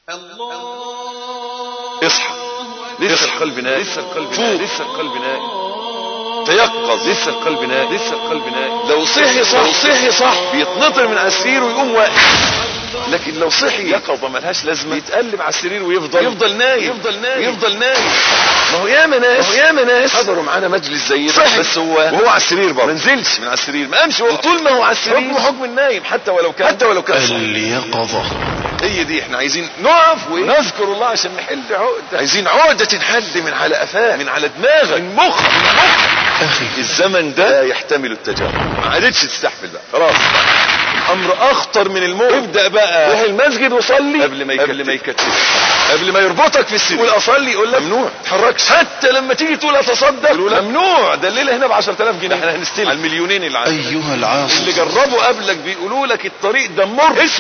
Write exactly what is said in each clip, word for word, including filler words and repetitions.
اصحى، لسه القلب نائم، لسه القلب نائم، لسه القلب نائم. تيقظ، لسه القلب نائم، لسه القلب نائم. لو صحي صح، لو صحي صح بيتنطر من على السرير ويقوم واقف. لكن لو صحي يقظة ملهاش لازمه، يتقلب على السرير ويفضل يفضل نايم، يفضل نايم، يفضل نايم. ما هو ياما ناس، ما هو ياما ناس حضروا معانا مجلس زي ده، بس هو وهو على السرير برضه ما نزلش من على السرير، ما قامش، طول ما هو على السرير حكم حكم النايم، حتى ولو كان حتى ولو كان اليقظة. هي دي احنا عايزين نقف ونذكر الله عشان نحل عقدة. عايزين عقدة تنحل من على قفاك، من على دماغك، من مخك، من مخك. اخي الزمن ده يحتمل التجارب، ما عادتش تستحمل بقى، خلاص الامر اخطر من الموت. ابدا بقى روح المسجد وصلي قبل ما يكتب، قبل ما يكتب قبل ما يربطك في السرير. قول اصلي، يقول لك ممنوع تتحركش. حتى لما تيجي تقول اتصدق يقول لك ممنوع، ده الليله هنا ب عشرة آلاف جنيه، احنا هنستلم على المليونين اللي عندنا. ايها العاصي اللي جربوا قبلك بيقولوا لك الطريق ده مرهق.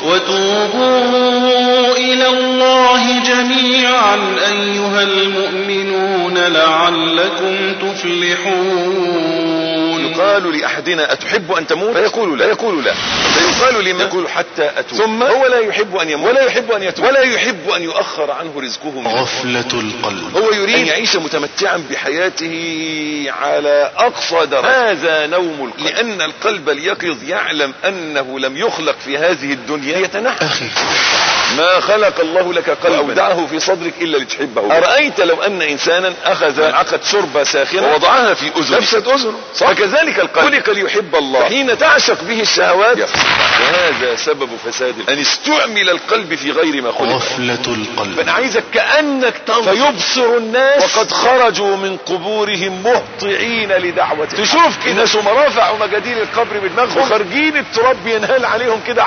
وتوبوا الى الله جميعا ايها المؤمنون لعلكم تفلحون. يقال لاحدنا اتحب ان تموت؟ فيقول لا، فيقول لا. فيقال لمن؟ يقول حتى اتوب. ثم هو لا يحب ان يموت، ولا يحب ان يتوب، ولا يحب ان يؤخر عنه رزقه من غفلة القلب. هو يريد ان يعيش متمتعا بحياته على اقصى درجة. هذا نوم القلب، لان القلب اليقظ يعلم انه لم يخلق في هذه الدنيا يتنحى. اخي ما خلق الله لك قلبا أودعه في صدرك إلا لتحبه. أرأيت لو أن إنسانا أخذ عقد شربة ساخنة ووضعها في أذنه نفست أذنه، فكذلك القلب خلق ليحب الله، حين تعشق به الشهوات وهذا سبب فساد. أن استعمل القلب في غير ما خلق. غفلة القلب. فأنا عايزك كأنك تنظر فيبصر الناس وقد خرجوا من قبورهم مهطعين لدعوته. تشوف كده الناس هم رافعوا مجاديل القبر بدماغهم وخارجين التراب بينهال عليهم كده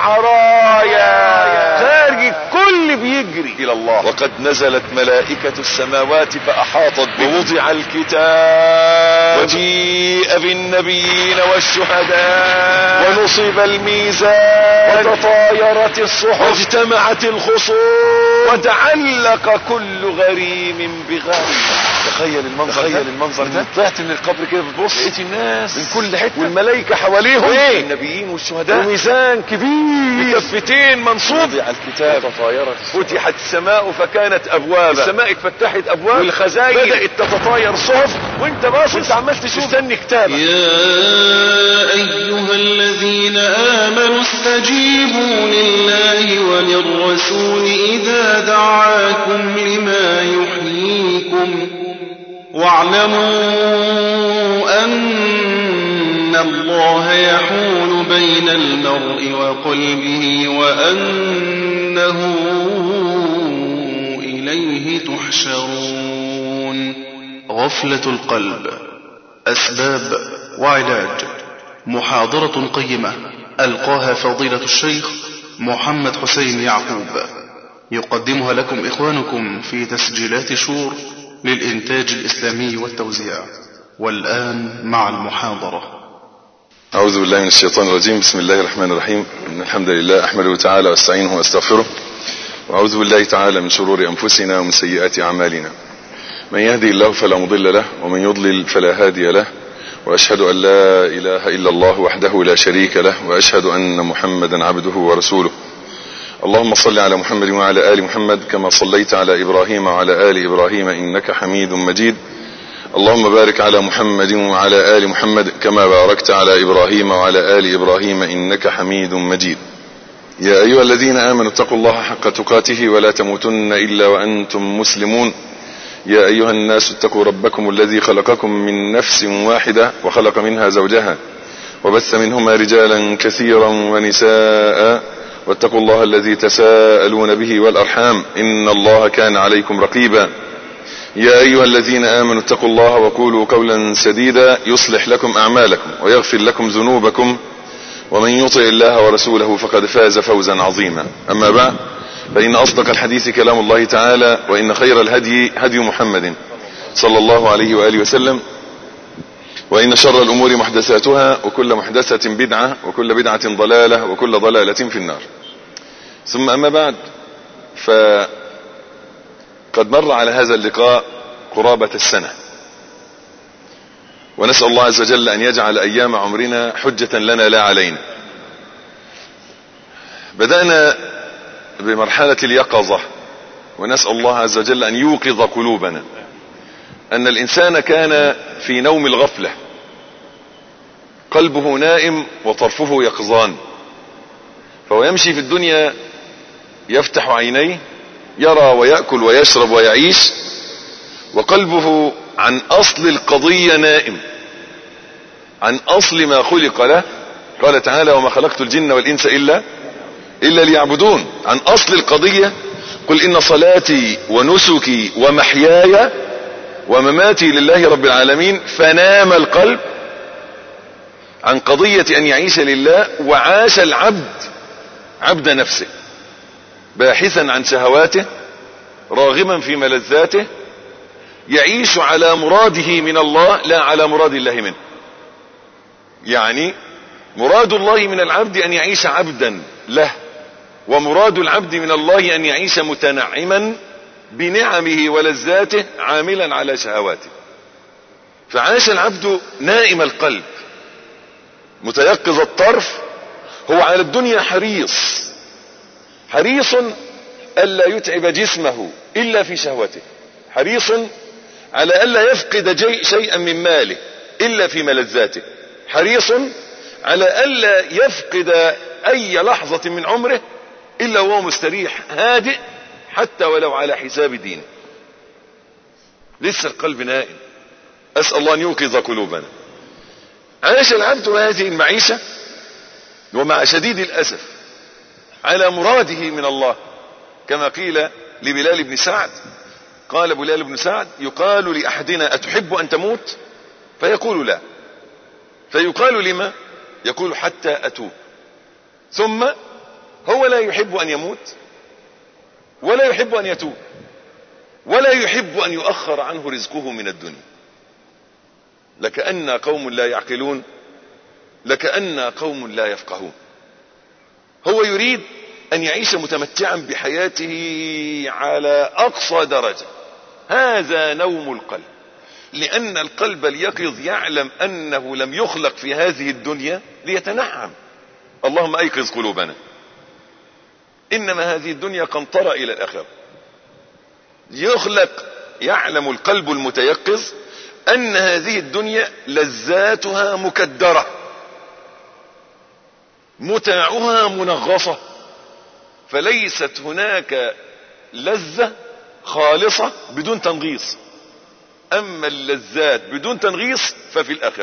عرايا، خارج كل بيجري الى الله. وقد نزلت ملائكة السماوات فاحاطت به، ووضع الكتاب وجيء بالنبيين والشهداء ونصب الميزان وتطايرت الصحف واجتمعت الخصوم وتعلق كل غريم بغريم. تخيل المنظر، تخيل المنظر ده. طلعت من القبر كده بتبص لقيت الناس من كل حته والملائكه حواليهم، ايه النبيين والشهداء، وميزان كبير بكفتين منصوب، وضع الكتاب وتطايرت، فتحت السماء فكانت ابوابا، السماء اتفتحت ابواب والخزائن بدات تتطاير صحف، وانت باصص انت عمال تشوف مستني كتابك. يا ايها الذين امنوا استجيبوا لله وللرسول اذا دعاكم لما يحييكم واعلموا ان الله يحول بين المرء وقلبه وانه اليه تحشرون. غفلة القلب، أسباب وعلاج. محاضرة قيمة ألقاها فضيلة الشيخ محمد حسين يعقوب، يقدمها لكم إخوانكم في تسجيلات شور للإنتاج الإسلامي والتوزيع. والآن مع المحاضرة. أعوذ بالله من الشيطان الرجيم. بسم الله الرحمن الرحيم. إن الحمد لله أحمده تعالى واستعينه واستغفره، وأعوذ بالله تعالى من شرور أنفسنا ومن سيئات أعمالنا. من يهدي الله فلا مضل له ومن يضلل فلا هادي له، وأشهد أن لا إله إلا الله وحده لا شريك له، وأشهد أن محمدا عبده ورسوله. اللهم صل على محمد وعلى آل محمد كما صليت على إبراهيم وعلى آل إبراهيم إنك حميد مجيد. اللهم بارك على محمد وعلى آل محمد كما باركت على إبراهيم وعلى آل إبراهيم إنك حميد مجيد. يا أيها الذين آمنوا اتقوا الله حق تقاته ولا تموتن إلا وأنتم مسلمون. يا أيها الناس اتقوا ربكم الذي خلقكم من نفس واحدة وخلق منها زوجها وبث منهما رجالا كثيرا ونساء، واتقوا الله الذي تساءلون به والأرحام إن الله كان عليكم رقيبا. يا أيها الذين آمنوا اتقوا الله وقولوا قولا سديدا يصلح لكم أعمالكم ويغفر لكم ذنوبكم، ومن يطع الله ورسوله فقد فاز فوزا عظيما. أما بعد، فإن أصدق الحديث كلام الله تعالى، وإن خير الهدي هدي محمد صلى الله عليه وآله وسلم، وإن شر الأمور محدثاتها وكل محدثة بدعة وكل بدعة ضلالة وكل ضلالة في النار. ثم أما بعد، فقد مر على هذا اللقاء قرابة السنة، ونسأل الله عز وجل أن يجعل أيام عمرنا حجة لنا لا علينا. بدأنا بمرحلة اليقظة ونسأل الله عز وجل أن يوقظ قلوبنا، أن الإنسان كان في نوم الغفلة، قلبه نائم وطرفه يقظان، فهو يمشي في الدنيا يفتح عينيه يرى ويأكل ويشرب ويعيش، وقلبه عن أصل القضية نائم، عن أصل ما خلق له. قال تعالى: وما خلقت الجن والإنس إلا إلا ليعبدون. عن أصل القضية: قل إن صلاتي ونسكي ومحياي ومماتي لله رب العالمين. فنام القلب عن قضية أن يعيش لله، وعاش العبد عبد نفسه، باحثا عن شهواته، راغما في ملذاته، يعيش على مراده من الله لا على مراد الله منه. يعني مراد الله من العبد أن يعيش عبدا له، ومراد العبد من الله أن يعيش متنعما بنعمه ولذاته عاملا على شهواته. فعاش العبد نائم القلب متيقظ الطرف، هو على الدنيا حريص، حريص ألا يتعب جسمه إلا في شهوته، حريص على ألا يفقد شيئا من ماله إلا في ملذاته، حريص على ألا يفقد أي لحظة من عمره إلا وهو مستريح هادئ، حتى ولو على حساب دينه. لسه القلب نائم. أسأل الله أن يوقظ قلوبنا. عاش العبد هذه المعيشة، ومع شديد الأسف على مراده من الله، كما قيل لبلال بن سعد. قال بلال بن سعد: يقال لأحدنا: أتحب أن تموت؟ فيقول: لا. فيقال: لما؟ يقول: حتى أتوب. ثم هو لا يحب أن يموت، ولا يحب أن يتوب، ولا يحب أن يؤخر عنه رزقه من الدنيا. لكأن قوم لا يعقلون، لكأن قوم لا يفقهون. هو يريد أن يعيش متمتعا بحياته على أقصى درجة. هذا نوم القلب، لأن القلب اليقظ يعلم أنه لم يخلق في هذه الدنيا ليتنعم. اللهم أيقظ قلوبنا. إنما هذه الدنيا قنطرة إلى الآخرة. يخلق، يعلم القلب المتيقظ أن هذه الدنيا لذاتها مكدرة، متاعها منغصة، فليست هناك لذة خالصة بدون تنغيص. أما اللذات بدون تنغيص ففي الآخرة.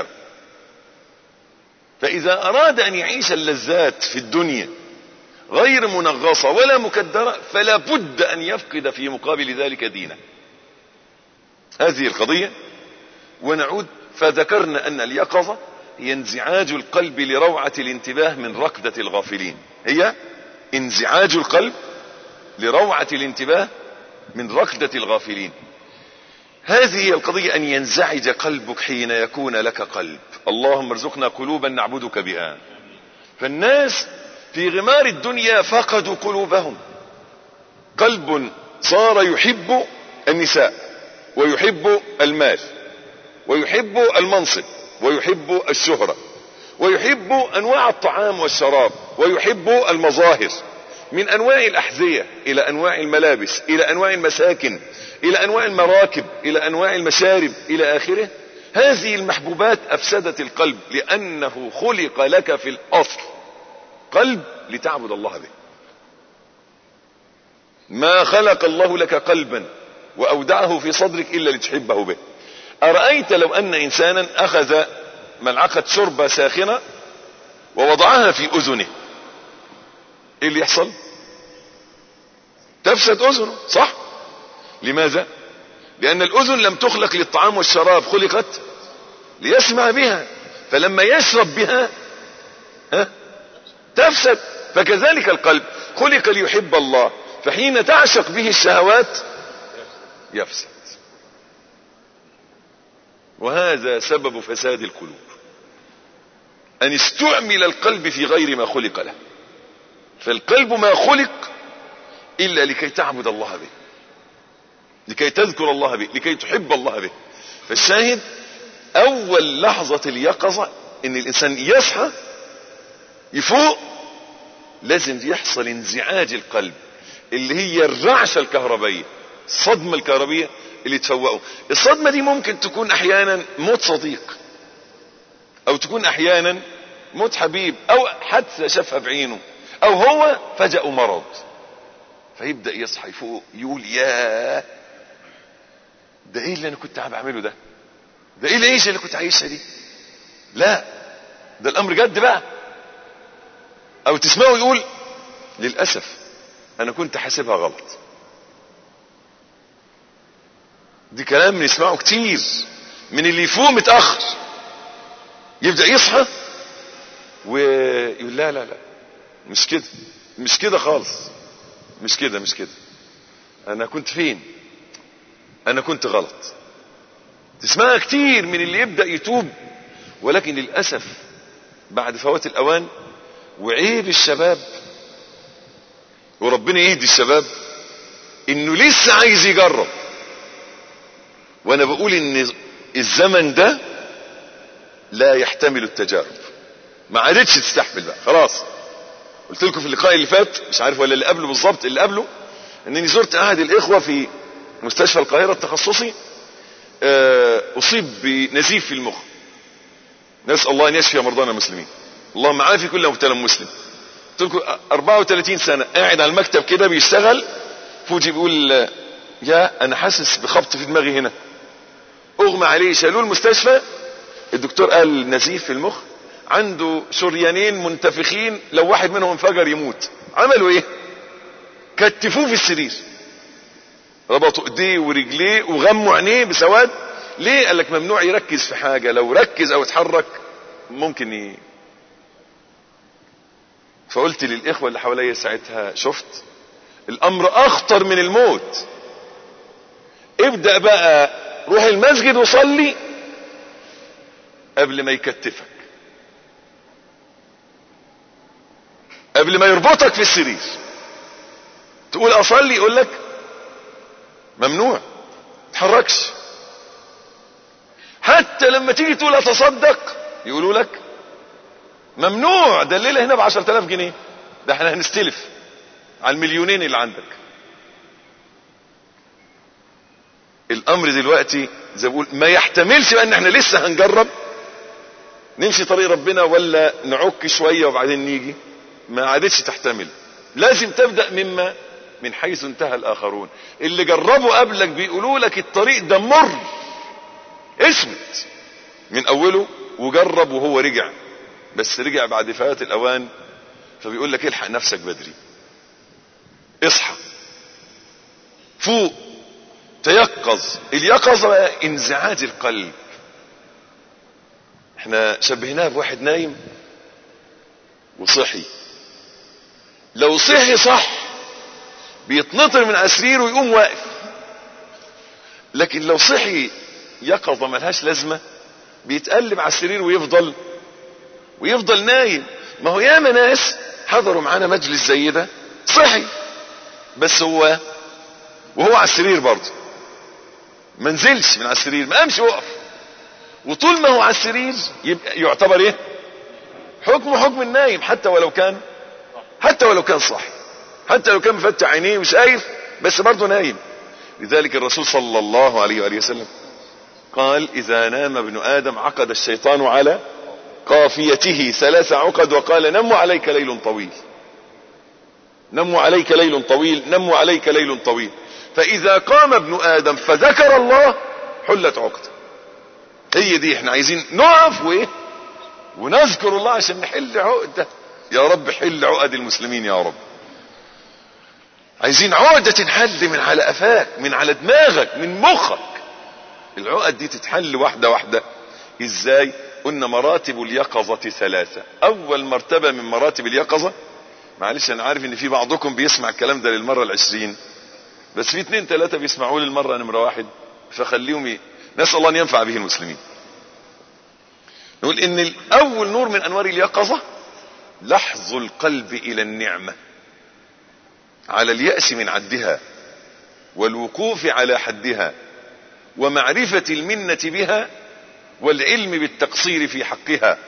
فإذا أراد أن يعيش اللذات في الدنيا غير منغصة ولا مكدرة، فلا بد أن يفقد في مقابل ذلك دينه. هذه القضية. ونعود فذكرنا أن اليقظة هي انزعاج القلب لروعة الانتباه من ركضة الغافلين. هي انزعاج القلب لروعة الانتباه من ركضة الغافلين. هذه هي القضية، أن ينزعج قلبك حين يكون لك قلب. اللهم ارزقنا قلوبا نعبدك بها. فالناس في غمار الدنيا فقدوا قلوبهم. قلب صار يحب النساء، ويحب المال، ويحب المنصب، ويحب الشهرة، ويحب أنواع الطعام والشراب، ويحب المظاهر، من أنواع الأحذية إلى أنواع الملابس، إلى أنواع المساكن، إلى أنواع المراكب، إلى أنواع المشارب، إلى آخره. هذه المحبوبات أفسدت القلب، لأنه خلق لك في الأصل قلب لتعبد الله به. ما خلق الله لك قلبا وأودعه في صدرك إلا لتحبه به. أرأيت لو أن إنسانا أخذ ملعقة شوربة ساخنة ووضعها في أذنه، إيه اللي يحصل؟ تفسد أذنه، صح؟ لماذا؟ لأن الأذن لم تخلق للطعام والشراب، خلقت ليسمع بها، فلما يشرب بها ها تفسد. فكذلك القلب خلق ليحب الله، فحين تعشق به الشهوات يفسد. وهذا سبب فساد القلوب، أن استعمل القلب في غير ما خلق له. فالقلب ما خلق إلا لكي تعبد الله به، لكي تذكر الله به، لكي تحب الله به. فالشاهد أول لحظة اليقظة إن الإنسان يصحى يفوق، لازم يحصل انزعاج القلب. اللي هي الرعشة الكهربائية، الصدمة الكهربائية اللي تفوقه. الصدمة دي ممكن تكون احيانا موت صديق، او تكون احيانا موت حبيب، او حادثة شافها بعينه، او هو فجأه مرض، فيبدأ يصحى يفوق يقول ياه ده ايه اللي انا كنت عم بعمله ده، ده ايه العيشة اللي كنت عايشها دي، لا ده الامر جد بقى. او تسمعه يقول للأسف انا كنت حاسبها غلط. دي كلام نسمعه كتير من اللي يفوق متأخر، يبدأ يصحى ويقول لا لا لا مش كده، مش كده خالص، مش كده مش كده، انا كنت فين، انا كنت غلط. تسمعها كتير من اللي يبدأ يتوب، ولكن للأسف بعد فوات الأوان. وعيب الشباب، وربنا يهدي الشباب، انه لسه عايز يجرب. وانا بقول ان الزمن ده لا يحتمل التجارب، ما عادتش تستحمل بقى خلاص. قلت لكم في اللقاء اللي فات، مش عارف ولا اللي قبله بالظبط، اللي قبله، انني زرت احد الاخوة في مستشفى القاهرة التخصصي، اصيب بنزيف في المخ، نسأل الله ان يشفي مرضانا المسلمين، اللهم عافي كل مبتلى مسلم. قلت لكم أربعة وثلاثين سنة قاعد على المكتب كده بيشتغل، فوجي بيقول يا انا حاسس بخبط في دماغي هنا، اغمى عليه، شالوه المستشفى، الدكتور قال نزيف في المخ، عنده شريانين منتفخين، لو واحد منهم انفجر يموت. عملوا ايه؟ كتفوه في السرير، ربطوا ايديه ورجليه وغموا عينيه بسواد. ليه؟ قال لك ممنوع يركز في حاجة، لو ركز او اتحرك ممكن ي... فقلت للاخوة اللي حواليا ساعتها شفت الامر اخطر من الموت، ابدأ بقى روح المسجد وصلي قبل ما يكتفك، قبل ما يربطك في السرير. تقول اصلي يقول لك ممنوع تحركش. حتى لما تيجي تقول اتصدق يقولوا لك ممنوع، ده الليلة هنا بعشرة آلاف جنيه، ده احنا هنستلف على المليونين اللي عندك. الامر دلوقتي زي بقول ما يحتملش بقى ان احنا لسه هنجرب نمشي طريق ربنا ولا نعك شوية وبعدين نيجي، ما عادتش تحتمل. لازم تبدأ مما من حيث انتهى الاخرون. اللي جربوا قبلك بيقولوا لك الطريق ده مر، اسمت من اوله وجرب وهو رجع، بس رجع بعد فوات الاوان، فبيقول لك الحق نفسك بدري، اصحى فوق تيقظ. اليقظة انزعاج القلب. احنا شبهناه بواحد نايم وصحي، لو صحي صح بيتنطر من على سريره ويقوم واقف، لكن لو صحي يقظة ملهاش لازمة بيتقلب على السرير ويفضل ويفضل نايم. ما هو ياما ناس حضروا معانا مجلس زي ده صحي، بس هو وهو على السرير برضه ما نزلش من على السرير، ما قامش وقف، وطول ما هو على السرير يبقى يعتبر ايه؟ حكمه حكم النايم، حتى ولو كان حتى ولو كان صحي، حتى لو كان مفتح عينيه وشايف بس برضه نايم. لذلك الرسول صلى الله عليه وآله وسلم قال اذا نام ابن ادم عقد الشيطان على قافيته ثلاث عقد، وقال نم عليك ليل طويل، نم عليك ليل طويل، نم عليك ليل طويل. فاذا قام ابن ادم فذكر الله حلت عقده. هي دي احنا عايزين نقف وايه ونذكر الله عشان نحل عقده. يا رب حل عقد المسلمين يا رب. عايزين عقدة تنحل من على قفاك، من على دماغك، من مخك. العقد دي تتحل واحدة واحدة. ازاي؟ قلنا مراتب اليقظة ثلاثة. اول مرتبة من مراتب اليقظة، معلش انا عارف ان في بعضكم بيسمع الكلام ده للمرة العشرين، بس في اتنين تلاتة بيسمعوه للمرة نمرة واحد، فخليهم ايه، نسأل الله ان ينفع به المسلمين. نقول ان الاول نور من انوار اليقظة لحظ القلب الى النعمة، على اليأس من عدها، والوقوف على حدها، ومعرفة المنة بها، والعلم بالتقصير في حقها.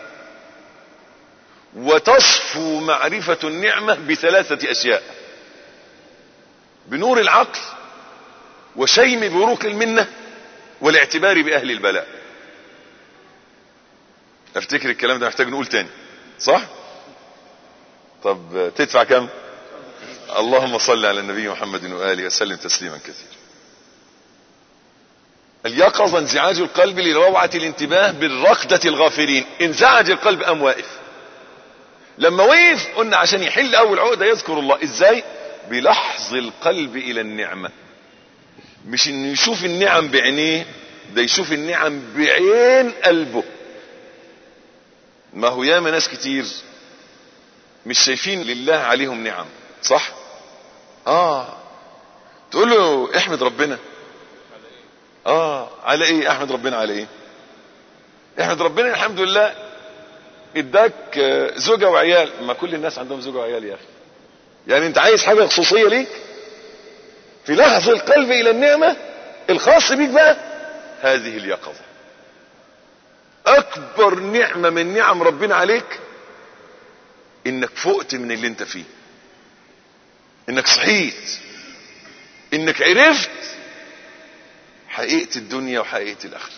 وتصفو معرفة النعمة بثلاثة اشياء: بنور العقل وشيم بروق المنة والاعتبار بأهل البلاء. افتكر الكلام ده محتاج نقول تاني، صح؟ طب تدفع كم؟ اللهم صل على النبي محمد وآله وسلم تسليما كثيرا. اليقظة انزعاج القلب لروعة الانتباه بالرقدة الغافلين. انزعج القلب أم واقف؟ لما وقف قلنا عشان يحل أول عقدة يذكر الله. ازاي؟ بلحظ القلب إلى النعمة، مش انه يشوف النعم بعينيه، ده يشوف النعم بعين قلبه. ما هو ياما ناس كتير مش شايفين لله عليهم نعم، صح؟ اه تقول له احمد ربنا. اه على ايه احمد ربنا؟ على ايه احمد ربنا؟ الحمد لله اداك زوجة وعيال. ما كل الناس عندهم زوجة وعيال يا اخي. يعني انت عايز حاجة خصوصية ليك في لحظ القلب الى النعمة الخاص بيك بقى، هذه اليقظة. اكبر نعمة من نعم ربنا عليك انك فقت من اللي انت فيه، انك صحيت، انك عرفت حقيقة الدنيا وحقيقة الاخرة.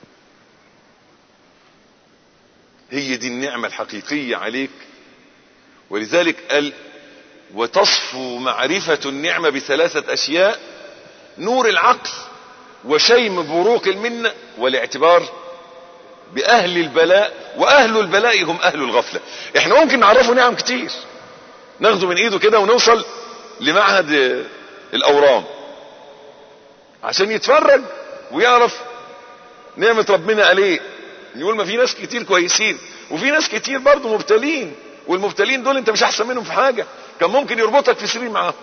هي دي النعمة الحقيقية عليك. ولذلك قال وتصفو معرفة النعمة بثلاثة اشياء: نور العقل وشيم بروق المنة والاعتبار باهل البلاء. واهل البلاء هم اهل الغفلة. احنا ممكن نعرفه نعم كتير، ناخده من ايده كده ونوصل لمعهد الاورام عشان يتفرج ويعرف نعمة ربنا عليه. يقول ما في ناس كتير كويسين وفي ناس كتير برضو مبتلين، والمبتلين دول انت مش احسن منهم في حاجة. كان ممكن يربطك في سرير معاهم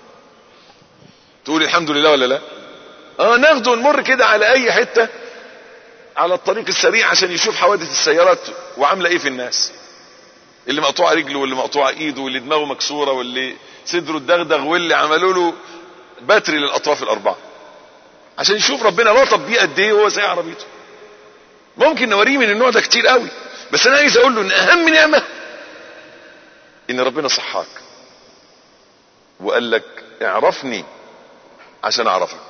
تقول الحمد لله ولا لا؟ اه ناخده ونمر كده على اي حتة على الطريق السريع عشان يشوف حوادث السيارات وعاملة ايه في الناس، اللي مقطوعة رجله واللي مقطوعة ايده واللي دماغه مكسورة واللي صدره الدغدغ واللي عملوا له باتري للاطراف الاربعة، عشان يشوف ربنا لطف بيه قد ايه وهو سايق عربيته. ممكن نوريه من النوع ده كتير قوي، بس انا عايز اقول له ان اهم نعمة ان ربنا صحاك وقال لك اعرفني عشان اعرفك.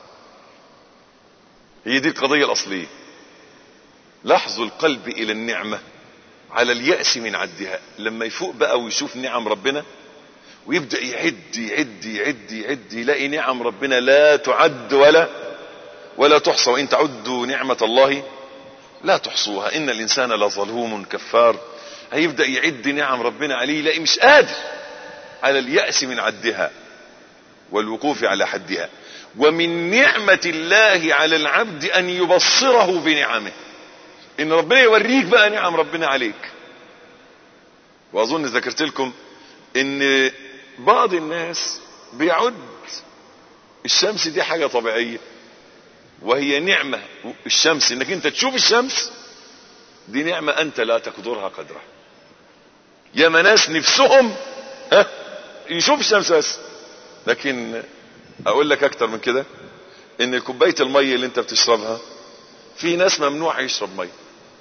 هي دي القضية الاصلية. لحظ القلب الى النعمة على اليأس من عدها. لما يفوق بقى ويشوف نعم ربنا ويبدأ يعد يعد يعد يعد يلاقي نعم ربنا لا تعد ولا ولا تحصى. وإن تعدوا نعمة الله لا تحصوها إن الإنسان لظلوم كفار. هيبدأ يعد نعم ربنا عليه يلاقي مش قادر على اليأس من عدها والوقوف على حدها. ومن نعمة الله على العبد أن يبصره بنعمه، إن ربنا يوريك بقى نعم ربنا عليك. وأظن ذكرت لكم إن بعض الناس بيعد الشمس دي حاجة طبيعية، وهي نعمة. الشمس انك انت تشوف الشمس دي نعمة انت لا تقدرها قدرها. يا ناس نفسهم ها يشوف الشمس بس، لكن اقول لك اكتر من كده ان كوباية المية اللي انت بتشربها في ناس ممنوع يشرب مية،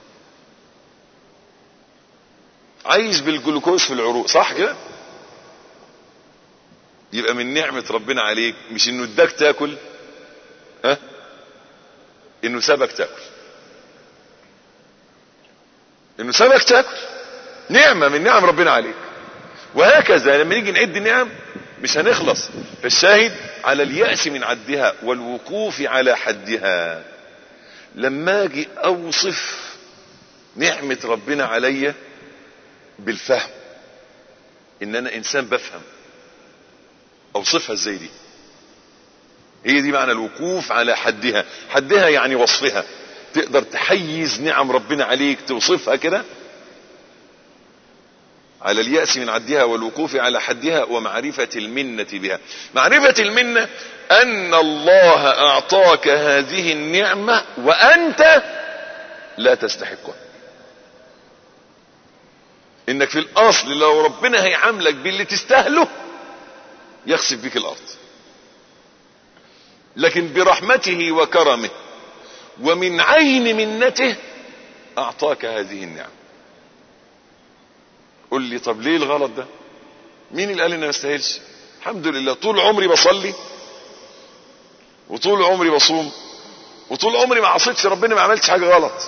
عايش بالجلوكوز في العروق، صح كده؟ يبقى من نعمة ربنا عليك مش انه اداك تاكل، ها، انه سابك تاكل. انه سابك تاكل نعمة من نعم ربنا عليك. وهكذا لما نيجي نعد النعم مش هنخلص. فالشاهد على اليأس من عدها والوقوف على حدها. لما اجي اوصف نعمة ربنا عليا بالفهم، ان انا انسان بفهم، اوصفها ازاي دي؟ هي دي معنى الوقوف على حدها. حدها يعني وصفها. تقدر تحيز نعم ربنا عليك توصفها كده. على اليأس من عدها والوقوف على حدها ومعرفة المنة بها. معرفة المنة ان الله اعطاك هذه النعمة وانت لا تستحقها. انك في الاصل لو ربنا هيعاملك باللي تستاهله يخسف بك الارض، لكن برحمته وكرمه ومن عين منته اعطاك هذه النعم. قل لي طب ليه الغلط ده؟ مين اللي قال انه ما يستاهلش؟ الحمد لله طول عمري بصلي وطول عمري بصوم وطول عمري ما عصيتش ربنا، ما عملتش حاجة غلط.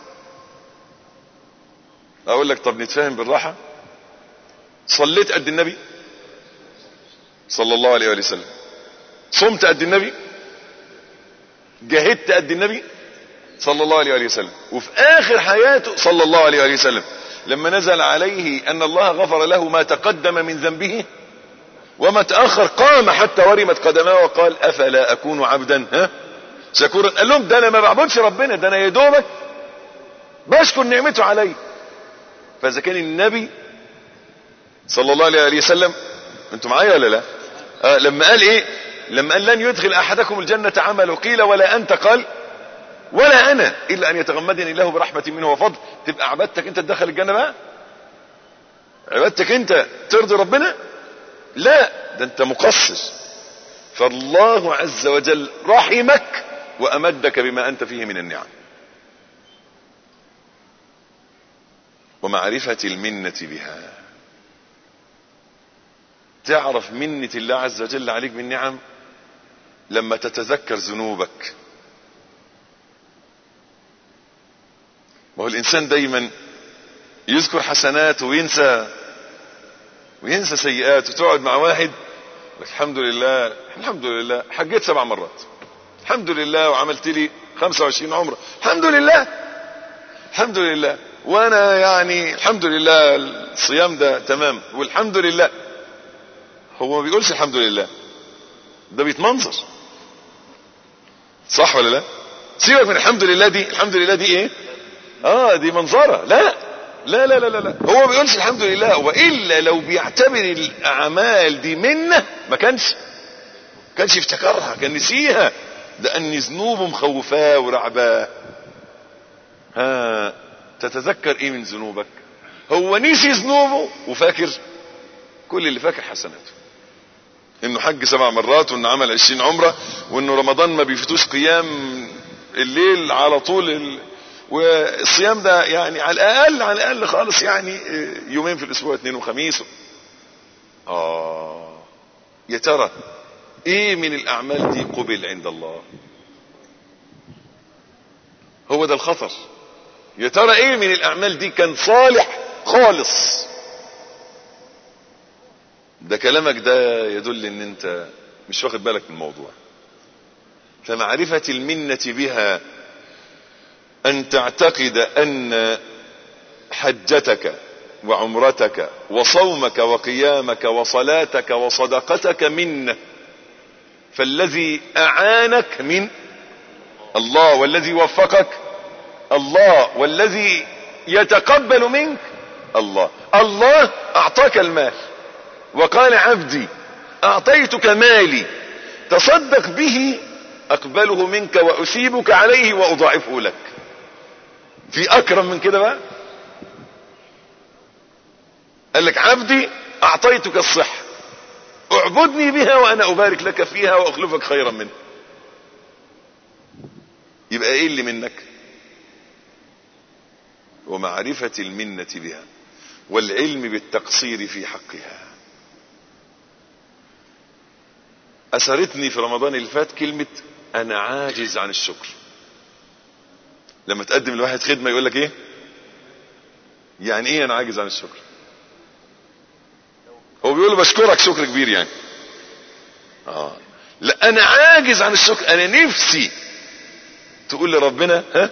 اقول لك طب نتفاهم بالراحة، صليت قد النبي صلى الله عليه وآله وسلم؟ صمت قد النبي؟ جاهدت قد النبي صلى الله عليه وآله وسلم؟ وفي اخر حياته صلى الله عليه وآله وسلم لما نزل عليه ان الله غفر له ما تقدم من ذنبه وما تأخر، قام حتى ورمت قدماه وقال افلا اكون عبدا ها شكورا. قال لهم ده انا ما بعبدش ربنا، ده انا يا دوبك بشكر نعمته علي. فاذا كان النبي صلى الله عليه وآله وسلم، انتوا معايا ولا لا؟ آه لما قال ايه؟ لما قال لن يدخل احدكم الجنة عمله، قيل ولا انت؟ قال ولا انا الا ان يتغمدني الله برحمة منه وفضل. تبقى عبادتك انت تدخل الجنة بقى؟ عبادتك انت ترضي ربنا؟ لا، ده انت مقصر. فالله عز وجل رحمك وامدك بما انت فيه من النعم. ومعرفة المنة بها، تعرف منة الله عز وجل عليك بالنعم لما تتذكر ذنوبك. وهو الانسان دايما يذكر حسنات وينسى وينسى سيئات. وتقعد مع واحد الحمد لله الحمد لله حجيت سبع مرات، الحمد لله وعملت لي خمسة وعشرين عمرة، الحمد لله الحمد لله، وانا يعني الحمد لله الصيام ده تمام والحمد لله. هو ما بيقولش الحمد لله، ده بيتمنظر، صح ولا لا؟ سيبك من الحمد لله دي، الحمد لله دي ايه؟ اه دي منظرة. لا لا لا لا لا هو ما بيقولش الحمد لله، والا لو بيعتبر الاعمال دي منه ما كانش كانش يفتكرها، كان نسيها. ده ان ذنوبه مخوفاه ورعباه. ها تتذكر ايه من ذنوبك؟ هو نسي ذنوبه وفاكر كل اللي فاكر حسناته، انه حج سبع مرات وانه عمل عشرين عمرة وانه رمضان ما بيفتوش قيام الليل على طول ال... والصيام ده يعني على الاقل على الاقل خالص يعني يومين في الاسبوع، اثنين وخميس. اه يا ترى ايه من الاعمال دي قبل عند الله؟ هو ده الخطر. يا ترى ايه من الاعمال دي كان صالح خالص؟ ده كلامك ده يدل ان انت مش واخد بالك من الموضوع. فمعرفة المنة بها ان تعتقد ان حجتك وعمرتك وصومك وقيامك وصلاتك وصدقتك منة، فالذي اعانك من الله، والذي وفقك الله، والذي يتقبل منك الله. الله اعطاك المال وقال عبدي اعطيتك مالي تصدق به اقبله منك واثيبك عليه واضاعفه لك. في اكرم من كده بقى؟ قال لك عبدي اعطيتك الصحة اعبدني بها وانا ابارك لك فيها واخلفك خيرا منها. يبقى ايه اللي منك؟ ومعرفة المنة بها والعلم بالتقصير في حقها. اثرتني في رمضان اللي فات كلمة انا عاجز عن الشكر. لما تقدم لواحد خدمة يقول لك ايه؟ يعني ايه انا عاجز عن الشكر؟ هو بيقول له بشكرك شكر كبير يعني. اه لا انا عاجز عن الشكر. انا نفسي تقول لربنا ها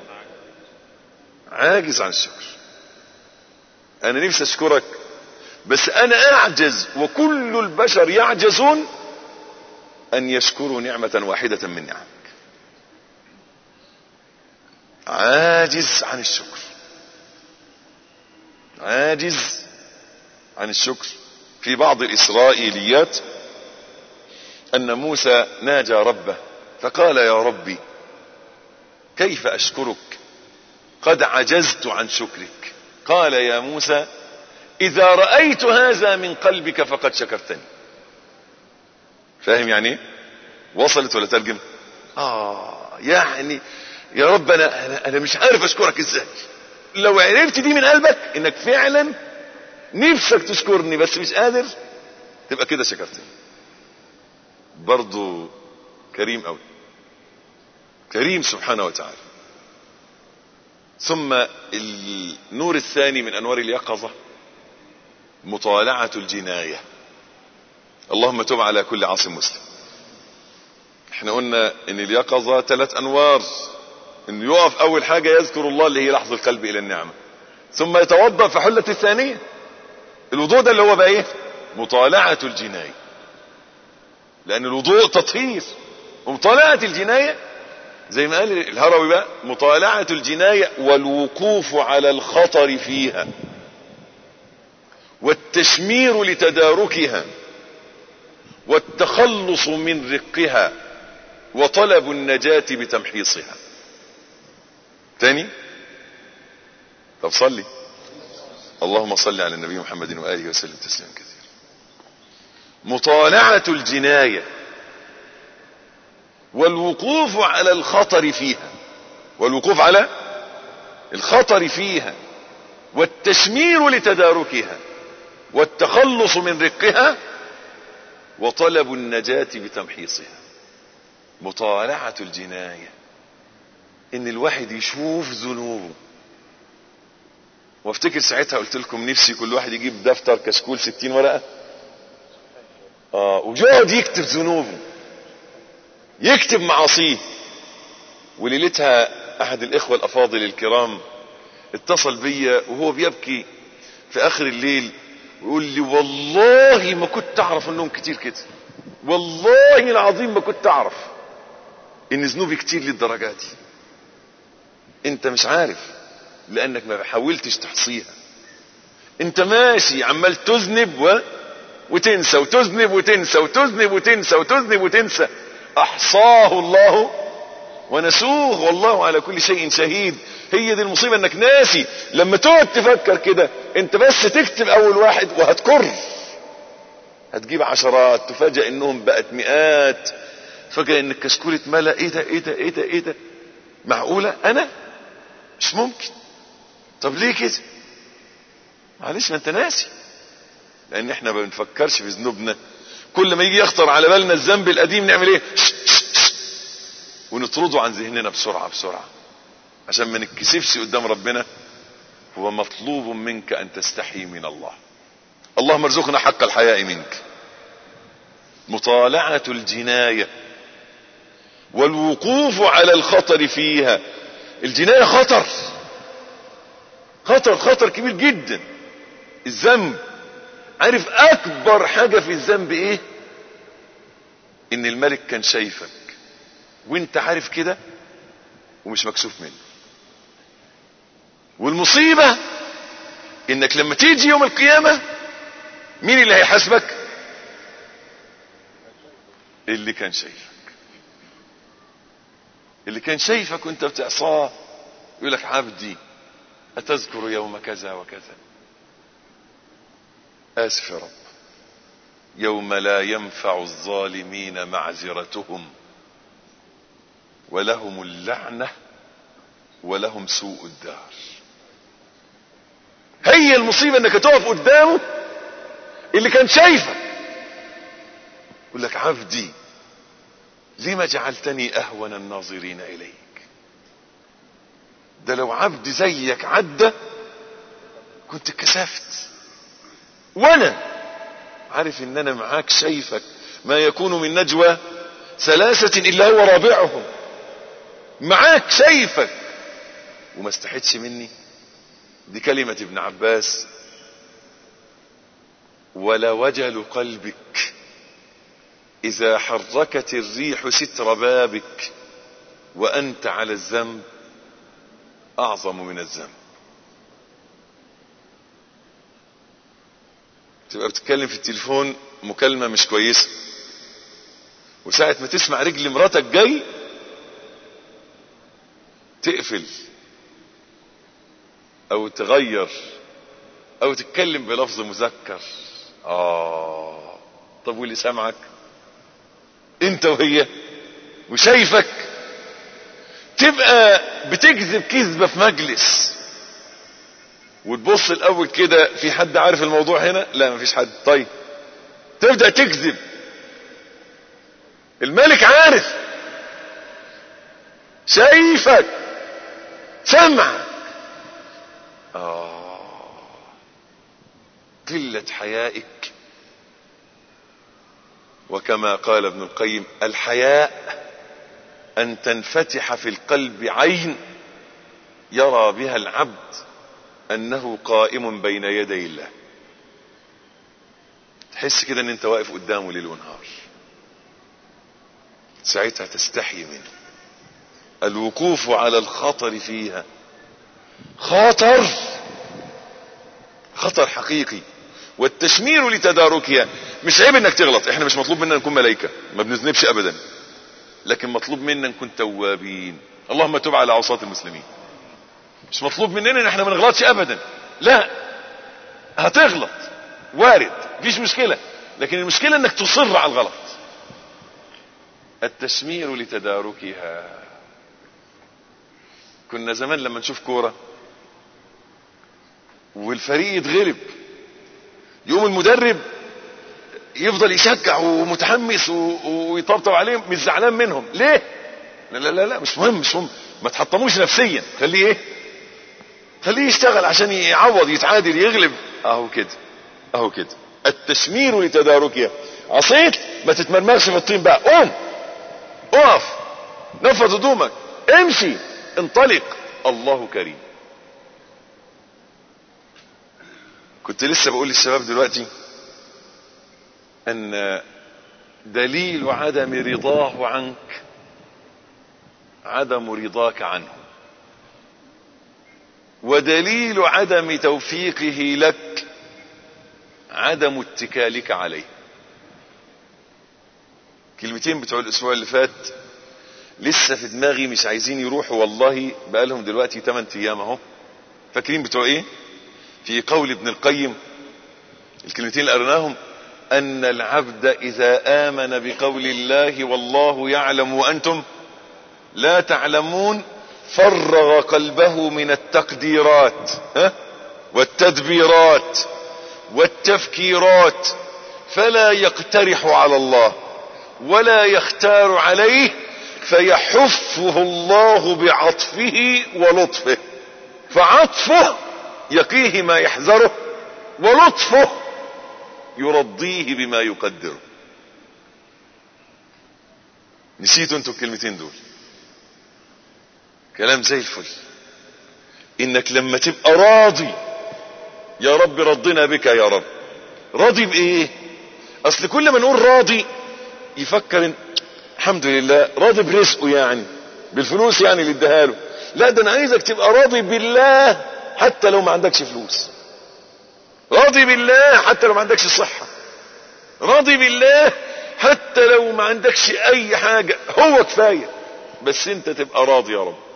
عاجز عن الشكر، انا نفسي اشكرك بس انا اعجز، وكل البشر يعجزون ان يشكروا نعمة واحدة من نعمك. عاجز عن الشكر، عاجز عن الشكر. في بعض الاسرائيليات ان موسى ناجى ربه فقال يا ربي كيف اشكرك قد عجزت عن شكرك. قال يا موسى اذا رأيت هذا من قلبك فقد شكرتني. فاهم يعني ايه؟ وصلت ولا ترجم؟ اه يعني يا رب انا انا, أنا مش عارف اشكرك ازاي. لو عرفت دي من قلبك انك فعلا نفسك تشكرني بس مش قادر، تبقى كده شكرتني. برضو كريم قوي، كريم سبحانه وتعالى. ثم النور الثاني من انوار اليقظة مطالعة الجناية. اللهم تب على كل عاص مسلم. احنا قلنا ان اليقظة ثلاث انوار، انه يقف اول حاجة يذكر الله اللي هي لحظ القلب الى النعمة، ثم يتوضأ في حلة الثانية. الوضوء ده اللي هو بقى ايه؟ مطالعة الجناية، لان الوضوء تطهير، ومطالعة الجناية زي ما قال الهروي بقى مطالعة الجناية والوقوف على الخطر فيها والتشمير لتداركها والتخلص من رقها وطلب النجاة بتمحيصها. تاني؟ طب صلي. اللهم صل على النبي محمد وآله وسلم تسليما كثيرا. مطالعة الجناية والوقوف على الخطر فيها، والوقوف على الخطر فيها والتشمير لتداركها والتخلص من رقها وطلب النجاة بتمحيصها. مطالعة الجناية ان الواحد يشوف ذنوبه. وافتكر ساعتها قلت لكم نفسي كل واحد يجيب دفتر كشكول ستين ورقة اه ويقعد يكتب ذنوبه، يكتب معاصيه. وليلتها احد الاخوة الافاضل الكرام اتصل بيا وهو بيبكي في اخر الليل ويقول لي والله ما كنت اعرف انهم كتير كده، والله العظيم ما كنت اعرف ان ذنوبي كتير للدرجات دي. انت مش عارف لانك ما حاولتش تحصيها. انت ماشي عمال تذنب و... وتنسى وتذنب وتنسى وتذنب وتنسى وتذنب وتنسى. احصاه الله ونسوه والله على كل شيء شهيد. هي دي المصيبة انك ناسي. لما تقعد تفكر كده انت بس تكتب اول واحد وهتكر، هتجيب عشرات تفاجأ انهم بقت مئات، فجأة ان الكشكول اتملى. ايه ده ايه ده ايه ده ايه ده؟ معقولة انا؟ مش ممكن. طب ليه كده؟ معلش ما انت ناسي، لان احنا ما بنفكرش في ذنوبنا. كل ما يجي يخطر على بالنا الذنب القديم نعمل ايه؟ ونطرده عن ذهننا بسرعة بسرعة عشان ما نتكسفش قدام ربنا. هو مطلوب منك ان تستحي من الله. اللهم ارزقنا حق الحياء منك. مطالعة الجناية والوقوف على الخطر فيها. الجناية خطر خطر خطر كبير جدا. الذنب، عارف اكبر حاجة في الذنب ايه؟ ان الملك كان شايفك وانت عارف كده ومش مكسوف منه. والمصيبة انك لما تيجي يوم القيامة مين اللي هيحاسبك؟ اللي كان شايفك. اللي كان شايفك وانت بتعصاه يقول لك عبدي اتذكر يوم كذا وكذا؟ اسف يا رب، يوم لا ينفع الظالمين معذرتهم ولهم اللعنة ولهم سوء الدار. هي المصيبة انك تقف قدامه اللي كان شايفك يقول لك عبدي لما جعلتني اهون الناظرين اليك؟ ده لو عبد زيك عدى كنت كسفت، وانا عارف ان انا معاك شايفك. ما يكون من نجوى ثلاثة الا هو رابعهم. معاك شايفك وما استحيتش مني. دي كلمة ابن عباس. ولا وجل قلبك اذا حركت الريح ستر بابك وانت على الذنب اعظم من الذنب. تبقى بتتكلم في التليفون مكالمة مش كويسة، وساعة ما تسمع رجل مراتك جاي تقفل او تغير او تتكلم بلفظ مذكر. اه طب واللي سامعك انت وهي وشايفك تبقى بتكذب كذبة في مجلس وتبص الاول كده في حد عارف الموضوع هنا؟ لا مفيش حد. طيب تبدأ تكذب. الملك عارف، شايفك، سمعك. آه قلة حيائك. وكما قال ابن القيم: الحياء أن تنفتح في القلب عين يرى بها العبد أنه قائم بين يدي الله. تحس كده أن أنت واقف قدامه ليل ونهار، ساعتها تستحي منه. الوقوف على الخطر فيها خطر، خطر حقيقي. والتشمير لتداركها. مش عيب انك تغلط، احنا مش مطلوب منا نكون ملائكة، ما بنذنبش ابدا، لكن مطلوب منا نكون توابين. اللهم تب على عصاة المسلمين. مش مطلوب مننا ان احنا ما نغلطش ابدا، لا، هتغلط وارد، مفيش مشكلة، لكن المشكلة انك تصر على الغلط. التشمير لتداركها. كنا زمان لما نشوف كورة والفريق يتغلب، يوم المدرب يفضل يشجع ومتحمس ويطبطب عليهم، مش زعلان منهم. ليه؟ لا لا لا, لا مش مهم، مش مهم، ما تحطموش نفسيا، خليه ايه، خليه يشتغل عشان يعوض، يتعادل، يغلب. اهو كده، اهو كده. التشمير لتداركها. عصيت ما تتمرمغش في الطين بقى، قوم، اقف، نفض هدومك، امشي، انطلق، الله كريم. كنت لسه بقول للشباب دلوقتي ان دليل عدم رضاه عنك عدم رضاك عنه، ودليل عدم توفيقه لك عدم اتكالك عليه. كلمتين بتوع الاسبوع اللي فات لسه في دماغي، مش عايزين يروحوا والله، بقالهم دلوقتي ثمانية ايام اهو. فاكرين بتوع ايه؟ في قول ابن القيم، الكلمتين اللي قرناهم: ان العبد اذا امن بقول الله والله يعلم وانتم لا تعلمون فرغ قلبه من التقديرات والتدبيرات والتفكيرات، فلا يقترح على الله ولا يختار عليه، فيحفه الله بعطفه ولطفه. فعطفه يقيه ما يحذره، ولطفه يرضيه بما يقدره. نسيتوا انتوا الكلمتين دول؟ كلام زي الفل. انك لما تبقى راضي، يا رب رضنا بك يا رب. راضي بايه؟ اصل كل ما نقول راضي يفكر ان الحمد لله راضي برزقه، يعني بالفلوس يعني اللي اداها له. لا، ده انا عايزك تبقى راضي بالله حتى لو ما عندكش فلوس، راضي بالله حتى لو ما عندكش صحة، راضي بالله حتى لو ما عندكش اي حاجة، هو كفاية، بس انت تبقى راضي يا رب.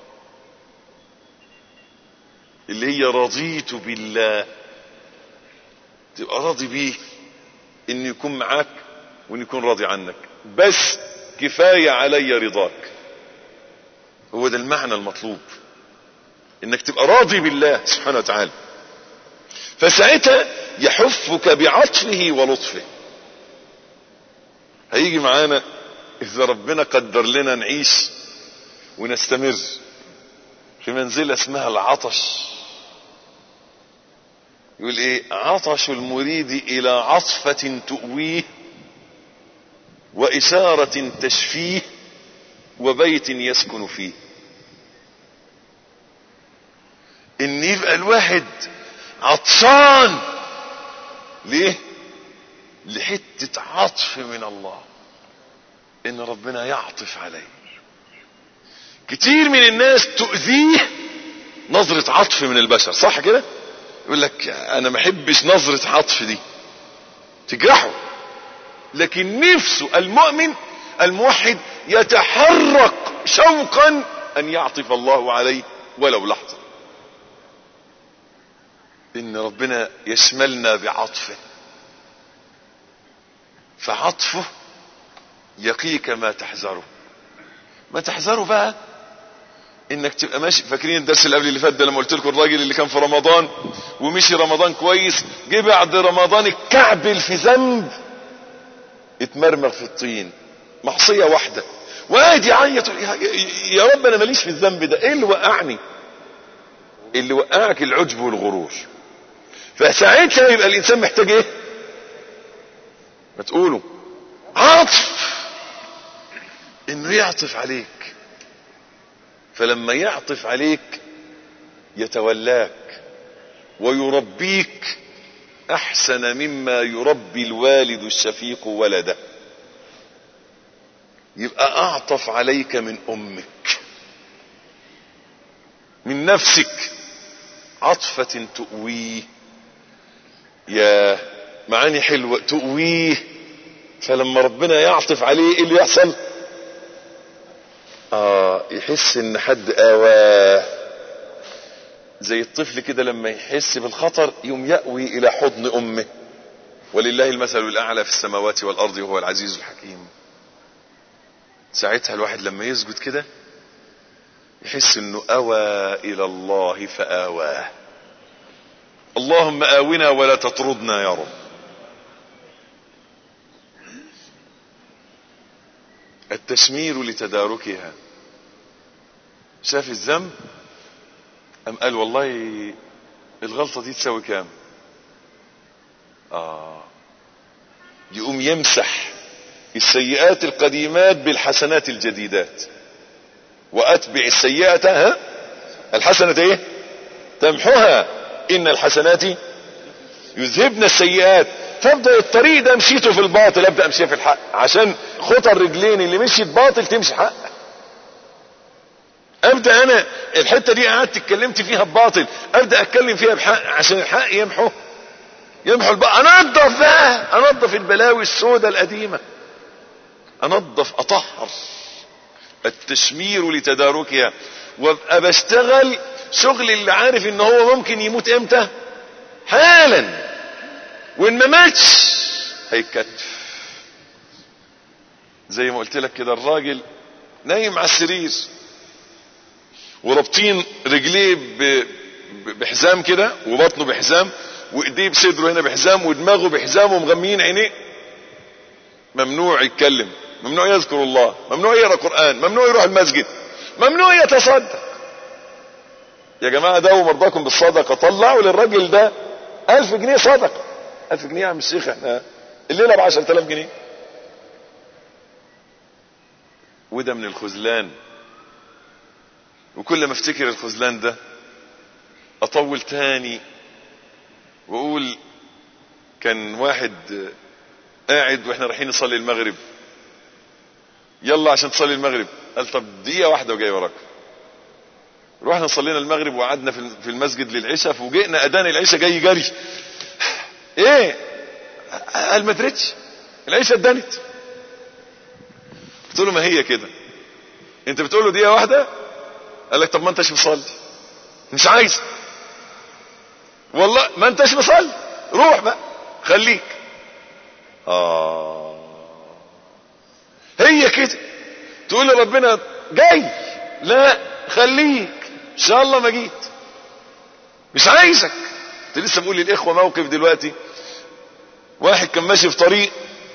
اللي هي رضيت بالله، تبقى راضي بيه، انه يكون معاك وان يكون راضي عنك، بس كفاية علي رضاك. هو ده المعنى المطلوب، انك تبقى راضي بالله سبحانه وتعالى. فساعتها يحفك بعطفه ولطفه. هيجي معانا اذا ربنا قدر لنا نعيش ونستمر في منزلة اسمها العطش. يقول ايه؟ عطش المريد الى عطفة تؤويه، واشارة تشفيه، وبيت يسكن فيه. ان يبقى الواحد عطشان ليه؟ لحتة عطف من الله، ان ربنا يعطف عليه. كتير من الناس تؤذيه نظرة عطف من البشر، صح كده؟ يقول لك انا ما احبش نظرة عطف دي، تجرحه. لكن نفسه المؤمن الموحد يتحرك شوقا ان يعطف الله عليه ولو لحظة، ان ربنا يشملنا بعطفه. فعطفه يقيك ما تحذره. ما تحذره بقى انك تبقى ماشي. فاكرين الدرس اللي قبل اللي فات ده لما قلت لكم الراجل اللي كان في رمضان ومشي رمضان كويس، جه بعد رمضان الكعبل في ذنب اتمرمغ في الطين، معصية واحدة، وقاعد يعيط يا رب انا ماليش في الذنب ده، ايه اللي وقعني؟ اللي وقعك العجب والغرور. فساعتها يبقى الانسان محتاج ايه؟ ما تقولوا عطف، انه يعطف عليك. فلما يعطف عليك يتولاك ويربيك احسن مما يربي الوالد الشفيق ولده. يبقى اعطف عليك من امك، من نفسك، عطفة تؤويه. يا معاني حلوة، تؤويه. فلما ربنا يعطف عليه ايه اللي يحصل؟ اه يحس ان حد اواه، زي الطفل كده لما يحس بالخطر يوم يأوي الى حضن امه. ولله المثل الاعلى في السماوات والارض وهو العزيز الحكيم. ساعتها الواحد لما يسجد كده يحس انه اوى الى الله فآواه. اللهم آونا ولا تطردنا يا رب. التشمير لتداركها. شاف الذنب ام قال والله الغلطة دي تساوي كام؟ اه يقوم يمسح السيئات القديمات بالحسنات الجديدات. واتبع السيئة ها الحسنة ايه؟ تمحوها ان الحسنات يذهبن السيئات. فابدأ الطريق ده مشيته في الباطل ابدأ امشي في الحق، عشان خطى الرجلين اللي مشيت باطل تمشي حق. ابدأ انا الحتة دي قعدت اتكلمت فيها بباطل ابدأ اتكلم فيها بحق، عشان الحق يمحو يمحو الباطل. انظف بقى، انظف البلاوي السوداء القديمة، انظف اطهر. التشمير لتداركها. وابقى بشتغل شغل اللي عارف ان هو ممكن يموت امتى؟ حالا. وان ما ماتش هيتكتف. زي ما قلت لك كده، الراجل نايم على السرير ورابطين رجليه بحزام كده، وبطنه بحزام، وايديه بصدره هنا بحزام، ودماغه بحزام، ومغميين عينيه. ممنوع يتكلم، ممنوع يذكر الله، ممنوع يقرأ قرآن، ممنوع يروح المسجد، ممنوع يتصدق. يا جماعة داووا مرضاكم بالصدقة، طلعوا للراجل ده ألف جنيه صدقة. ألف جنيه يا عم الشيخ، احنا الليلة بعشرة آلاف جنيه. وده من الخذلان. وكل ما افتكر الخذلان ده اطول تاني واقول كان واحد قاعد واحنا رايحين نصلي المغرب، يلا عشان تصلي المغرب، قال طب دقيقة واحدة وجاي وراك. رحنا صلينا المغرب وقعدنا في المسجد للعشاء، فوجئنا اذان العشاء جاي جري. ايه؟ قال ما درتش العشاء اتدنت. قلت له ما هي كده، انت بتقول له دقيقة واحدة، قال لك طب ما انتش مصلي. مش عايز والله، ما انتش مصلي، روح بقى خليك. اه هي كده. تقول لربنا جاي، لا خليك ان شاء الله ما جيت، مش عايزك. انت لسه بقول للاخوه موقف دلوقتي، واحد كان ماشي في طريق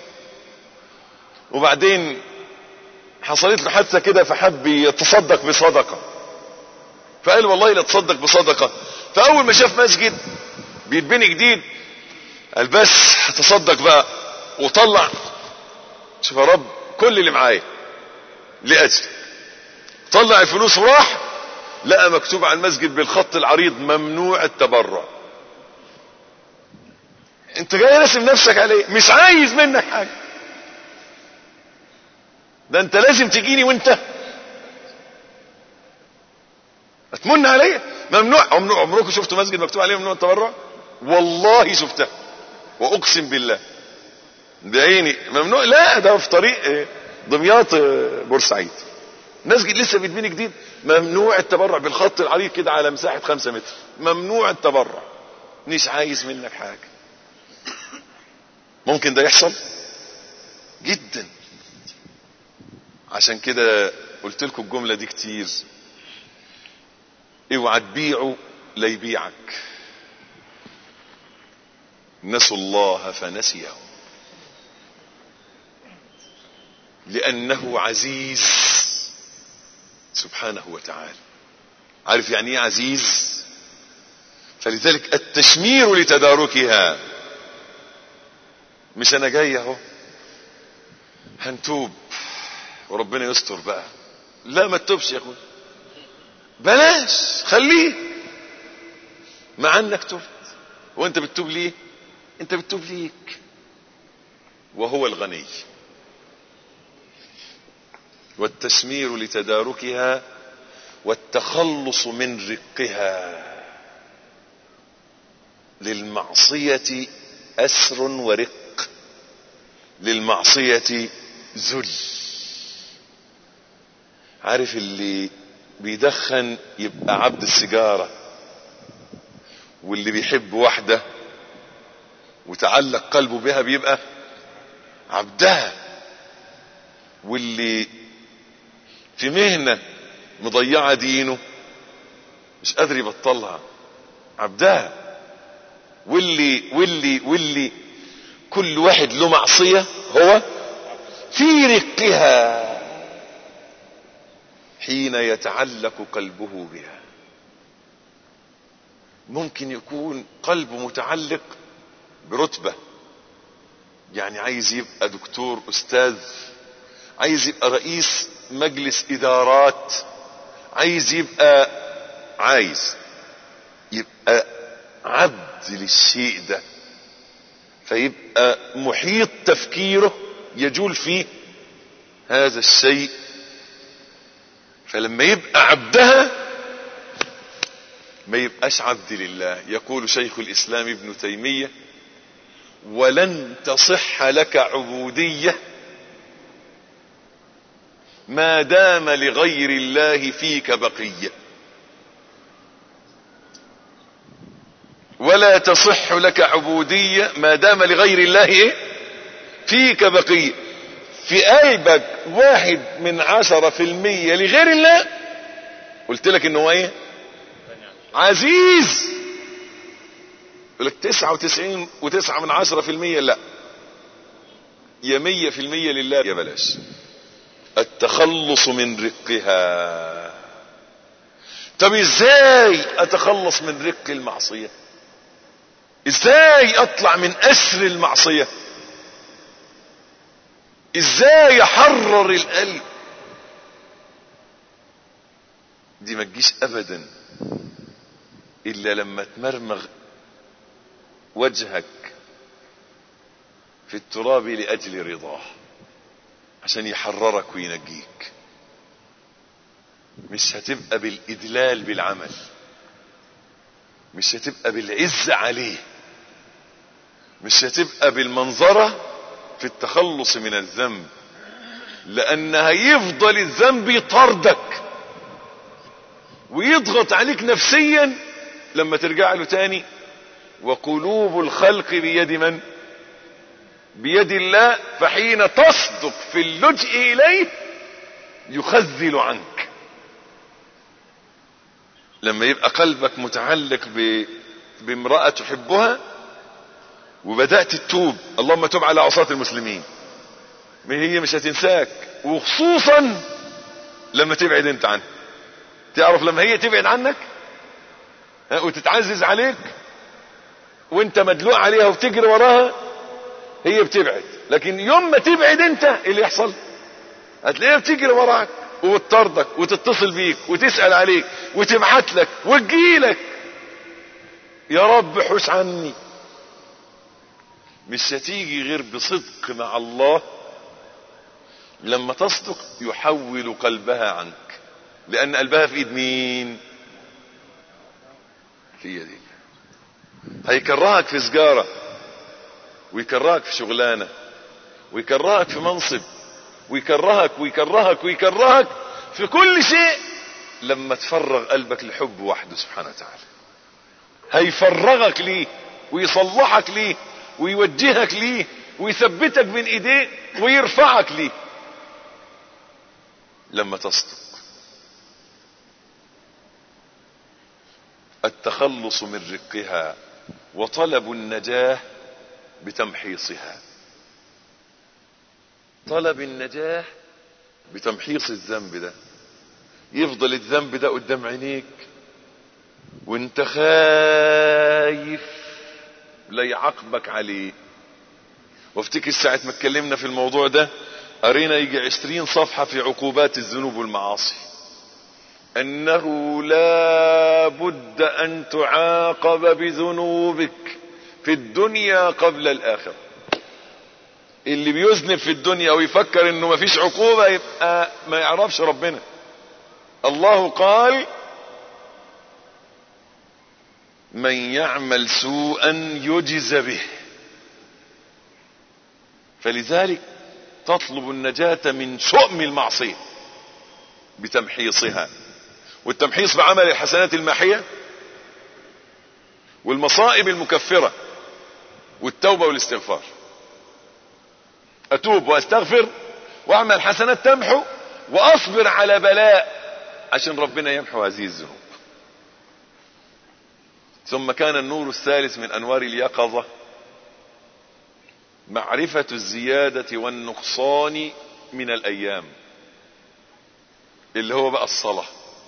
وبعدين حصلت له حادثه كده، فحب يتصدق بصدقه، فقال والله لا تصدق بصدقه. فاول ما شاف مسجد بيتبني جديد قال بس هتصدق بقى، وطلع شوف يا رب كل اللي معايا لاجلك. طلع الفلوس وراح لقى مكتوب على المسجد بالخط العريض ممنوع التبرع. انت جاي راسم نفسك عليه، مش عايز منك حاجه، ده انت لازم تجيني وانت اتمن عليا. ممنوع. عمركم شفتوا مسجد مكتوب عليه ممنوع التبرع؟ والله شفتها واقسم بالله بعيني. ممنوع؟ لا ده في طريق دمياط بورسعيد، مسجد لسه بيتبني جديد، ممنوع التبرع بالخط العريض كده على مساحة خمسة متر، ممنوع التبرع. مش عايز منك حاجة. ممكن ده يحصل جدا. عشان كده قلت لكم الجملة دي كتير، اوعى تبيعه لا يبيعك. نسوا الله فنسيهم. لأنه عزيز سبحانه وتعالى. عارف يعني ايه عزيز؟ فلذلك التشمير لتداركها. مش انا جاي اهو هنتوب وربنا يستر بقى، لا ما تتوبش يا اخوي، بلاش، خليه مع انك تبت. وانت بتتوب ليه؟ انت بتتوب ليك، وهو الغني. والتشمير لتداركها والتخلص من رقها. للمعصية أسر ورق، للمعصية ذل. عارف اللي بيدخن يبقى عبد السيجارة، واللي بيحب واحدة وتعلق قلبه بها بيبقى عبدها، واللي في مهنة مضيعة دينه مش قادر يبطلها عبدها، واللي واللي واللي كل واحد له معصية هو في رقها حين يتعلق قلبه بها. ممكن يكون قلبه متعلق برتبة، يعني عايز يبقى دكتور أستاذ، عايز يبقى رئيس مجلس إدارات، عايز يبقى عايز يبقى عبد للشيء ده، فيبقى محيط تفكيره يجول فيه هذا الشيء. فلما يبقى عبدها ما يبقاش عبد لله. يقول شيخ الإسلام ابن تيمية: ولن تصح لك عبودية ما دام لغير الله فيك بقية. ولا تصح لك عبودية ما دام لغير الله إيه؟ فيك بقية. في قلبك واحد من عشرة في المية لغير الله، قلت لك انه ايه؟ عزيز. يقول لك تسعة وتسعين وتسعة من عشرة في المية لا، يا مية في المية لله يا بلاش. التخلص من رقها. طب ازاي اتخلص من رق المعصية؟ ازاي اطلع من اسر المعصية؟ ازاي احرر القلب؟ دي ما تجيش ابدا الا لما تمرمغ وجهك في التراب لاجل رضاه، عشان يحررك وينجيك. مش هتبقى بالادلال بالعمل، مش هتبقى بالعز عليه، مش هتبقى بالمنظرة في التخلص من الذنب، لان هيفضل الذنب يطاردك ويضغط عليك نفسيا لما ترجع له تاني. وقلوب الخلق بيد من؟ بيد الله. فحين تصدق في اللجئ اليه يخذل عنك. لما يبقى قلبك متعلق ب... بامرأة تحبها وبدأت تتوب، اللهم تب على عصاة المسلمين، ما هي مش هتنساك، وخصوصا لما تبعد انت عنها. تعرف لما هي تبعد عنك وتتعزز عليك وانت مدلوق عليها وبتجري وراها، هي بتبعد. لكن يوم ما تبعد انت ايه اللي يحصل؟ هتلاقيها بتجري وراك وتطردك وتتصل بيك وتسأل عليك وتبعت لك وتجيلك: يا رب حوش عني. مش هتيجي غير بصدق مع الله. لما تصدق يحول قلبها عنك، لان قلبها في ايد مين؟ في يدك. هيكرهك في سجارة، ويكرهك في شغلانة، ويكرهك في منصب، ويكرهك ويكرهك ويكرهك في كل شيء، لما تفرغ قلبك لحب وحده سبحانه وتعالى. هيفرغك ليه ويصلحك ليه ويوجهك ليه ويثبتك بين ايديه ويرفعك ليه لما تصدق. التخلص من رقها وطلب النجاة بتمحيصها. طلب النجاة بتمحيص الذنب ده. يفضل الذنب ده قدام عينيك وانت خايف لا يعاقبك عليه. وافتكر ساعة ما اتكلمنا في الموضوع ده قرينا يجي عشرين صفحة في عقوبات الذنوب والمعاصي، انه لا بد ان تعاقب بذنوبك في الدنيا قبل الاخرة. اللي بيذنب في الدنيا ويفكر انه مفيش عقوبة يبقى ما يعرفش ربنا. الله قال من يعمل سوءا يجز به. فلذلك تطلب النجاة من شؤم المعصية بتمحيصها، والتمحيص بعمل الحسنات الماحية والمصائب المكفرة والتوبة والاستغفار. اتوب واستغفر واعمل حسنات تمحو واصبر على بلاء عشان ربنا يمحو هذه الذنوب. ثم كان النور الثالث من انوار اليقظة معرفة الزيادة والنقصان من الايام، اللي هو بقى الصلاة.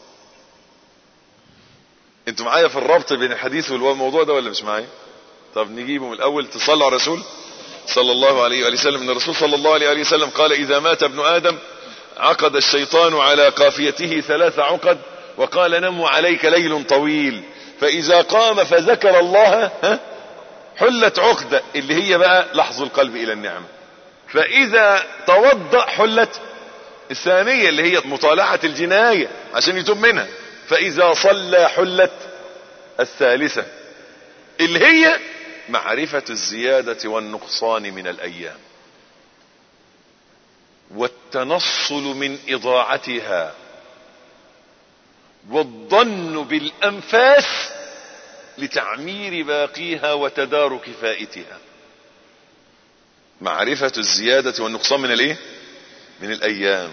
انتوا معايا في الربط بين الحديث والموضوع ده ولا مش معايا؟ طب نجيبه من الاول. تصلوا على الرسول صلى الله عليه وآله وسلم. ان الرسول صلى الله عليه وآله وسلم قال اذا مات ابن ادم عقد الشيطان على قافيته ثلاث عقد وقال نم عليك ليل طويل، فاذا قام فذكر الله ها حلت عقدة اللي هي بقى لحظ القلب الى النعمة، فاذا توضأ حلت الثانية اللي هي مطالعة الجناية عشان يتوب منها، فاذا صلى حلت الثالثة اللي هي معرفة الزيادة والنقصان من الايام والتنصل من اضاعتها والظن بالانفاس لتعمير باقيها وتدارك فائتها. معرفة الزيادة والنقصان من الايه؟ من الايام.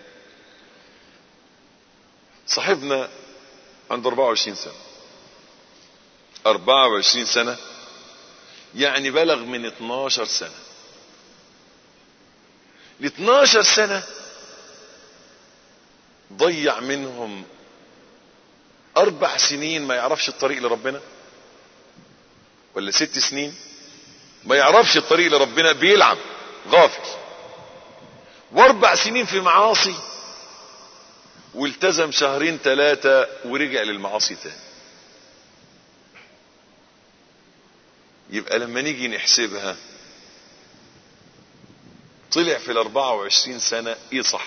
صاحبنا عنده اربعة وعشرين سنة. اربعة وعشرين سنة يعني بلغ من اتناشر سنة. ل اتناشر سنة ضيع منهم اربع سنين ما يعرفش الطريق لربنا، ولا ست سنين ما يعرفش الطريق لربنا، بيلعب غافل، واربع سنين في معاصي، والتزم شهرين ثلاثة ورجع للمعاصي تاني. يبقى لما نيجي نحسبها طلع في الاربعة وعشرين سنة ايه صح؟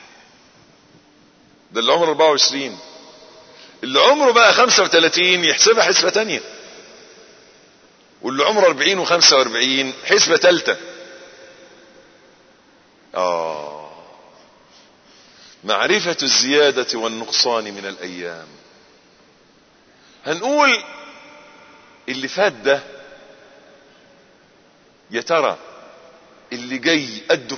ده اللي عمره اربعة وعشرين. اللي عمره بقى خمسة وثلاثين يحسبها حسبة تانية، واللي عمره اربعين وخمسة واربعين حسبة تالتة. آه معرفة الزيادة والنقصان من الايام. هنقول اللي فات ده يا ترى اللي جاي قده؟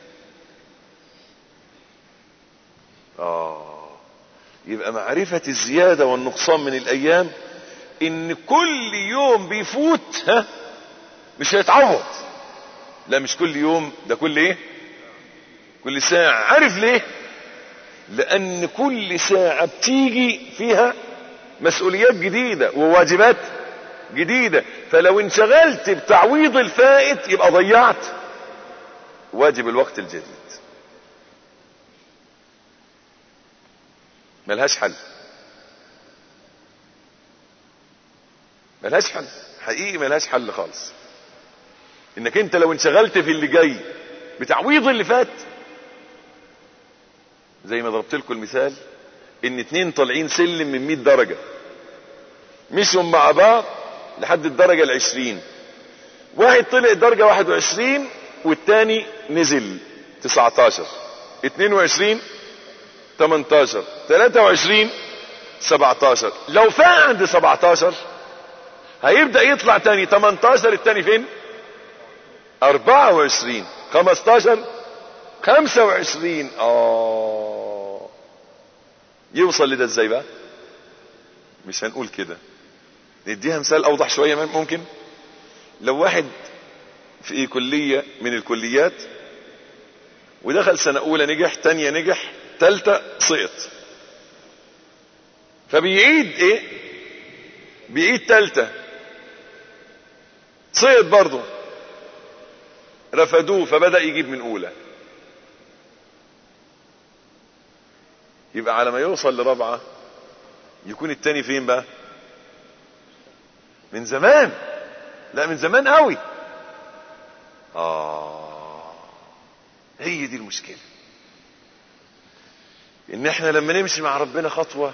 آه يبقى معرفة الزيادة والنقصان من الايام ان كل يوم بيفوت ها مش هيتعوض. لا مش كل يوم، ده كل ايه؟ كل ساعة. عارف ليه؟ لان كل ساعة بتيجي فيها مسؤوليات جديدة وواجبات جديدة، فلو انشغلت بتعويض الفائت يبقى ضيعت واجب الوقت الجديد. ملهاش حل، ملهاش حل حقيقي، ملهاش حل خالص. انك انت لو انشغلت في اللي جاي بتعويض اللي فات، زي ما ضربت لكم المثال ان اتنين طالعين سلم من مية درجة مشوا مع بعض لحد الدرجة العشرين، واحد طلع درجة واحد وعشرين والتاني نزل تسعتاشر، اتنين وعشرين، تمنتاشر، تلاتة وعشرين، سبعتاشر. لو فاق عند سبعتاشر هيبدأ يطلع تاني تمنتاشر، التاني فين؟ اربعة وعشرين، خمستاشر، خمسة وعشرين. اه يوصل لده ازاي بقى؟ مش هنقول كده، نديها مثال اوضح شوية. ممكن لو واحد في كلية من الكليات ودخل سنة اولى نجح، تانية نجح، تالتة سقط، فبيعيد ايه؟ بيعيد تالتة، سقط برضه، رفدوه فبدأ يجيب من اولى. يبقى على ما يوصل لرابعة يكون التاني فين بقى؟ من زمان، لا من زمان قوي. اه هي دي المشكلة، ان احنا لما نمشي مع ربنا خطوة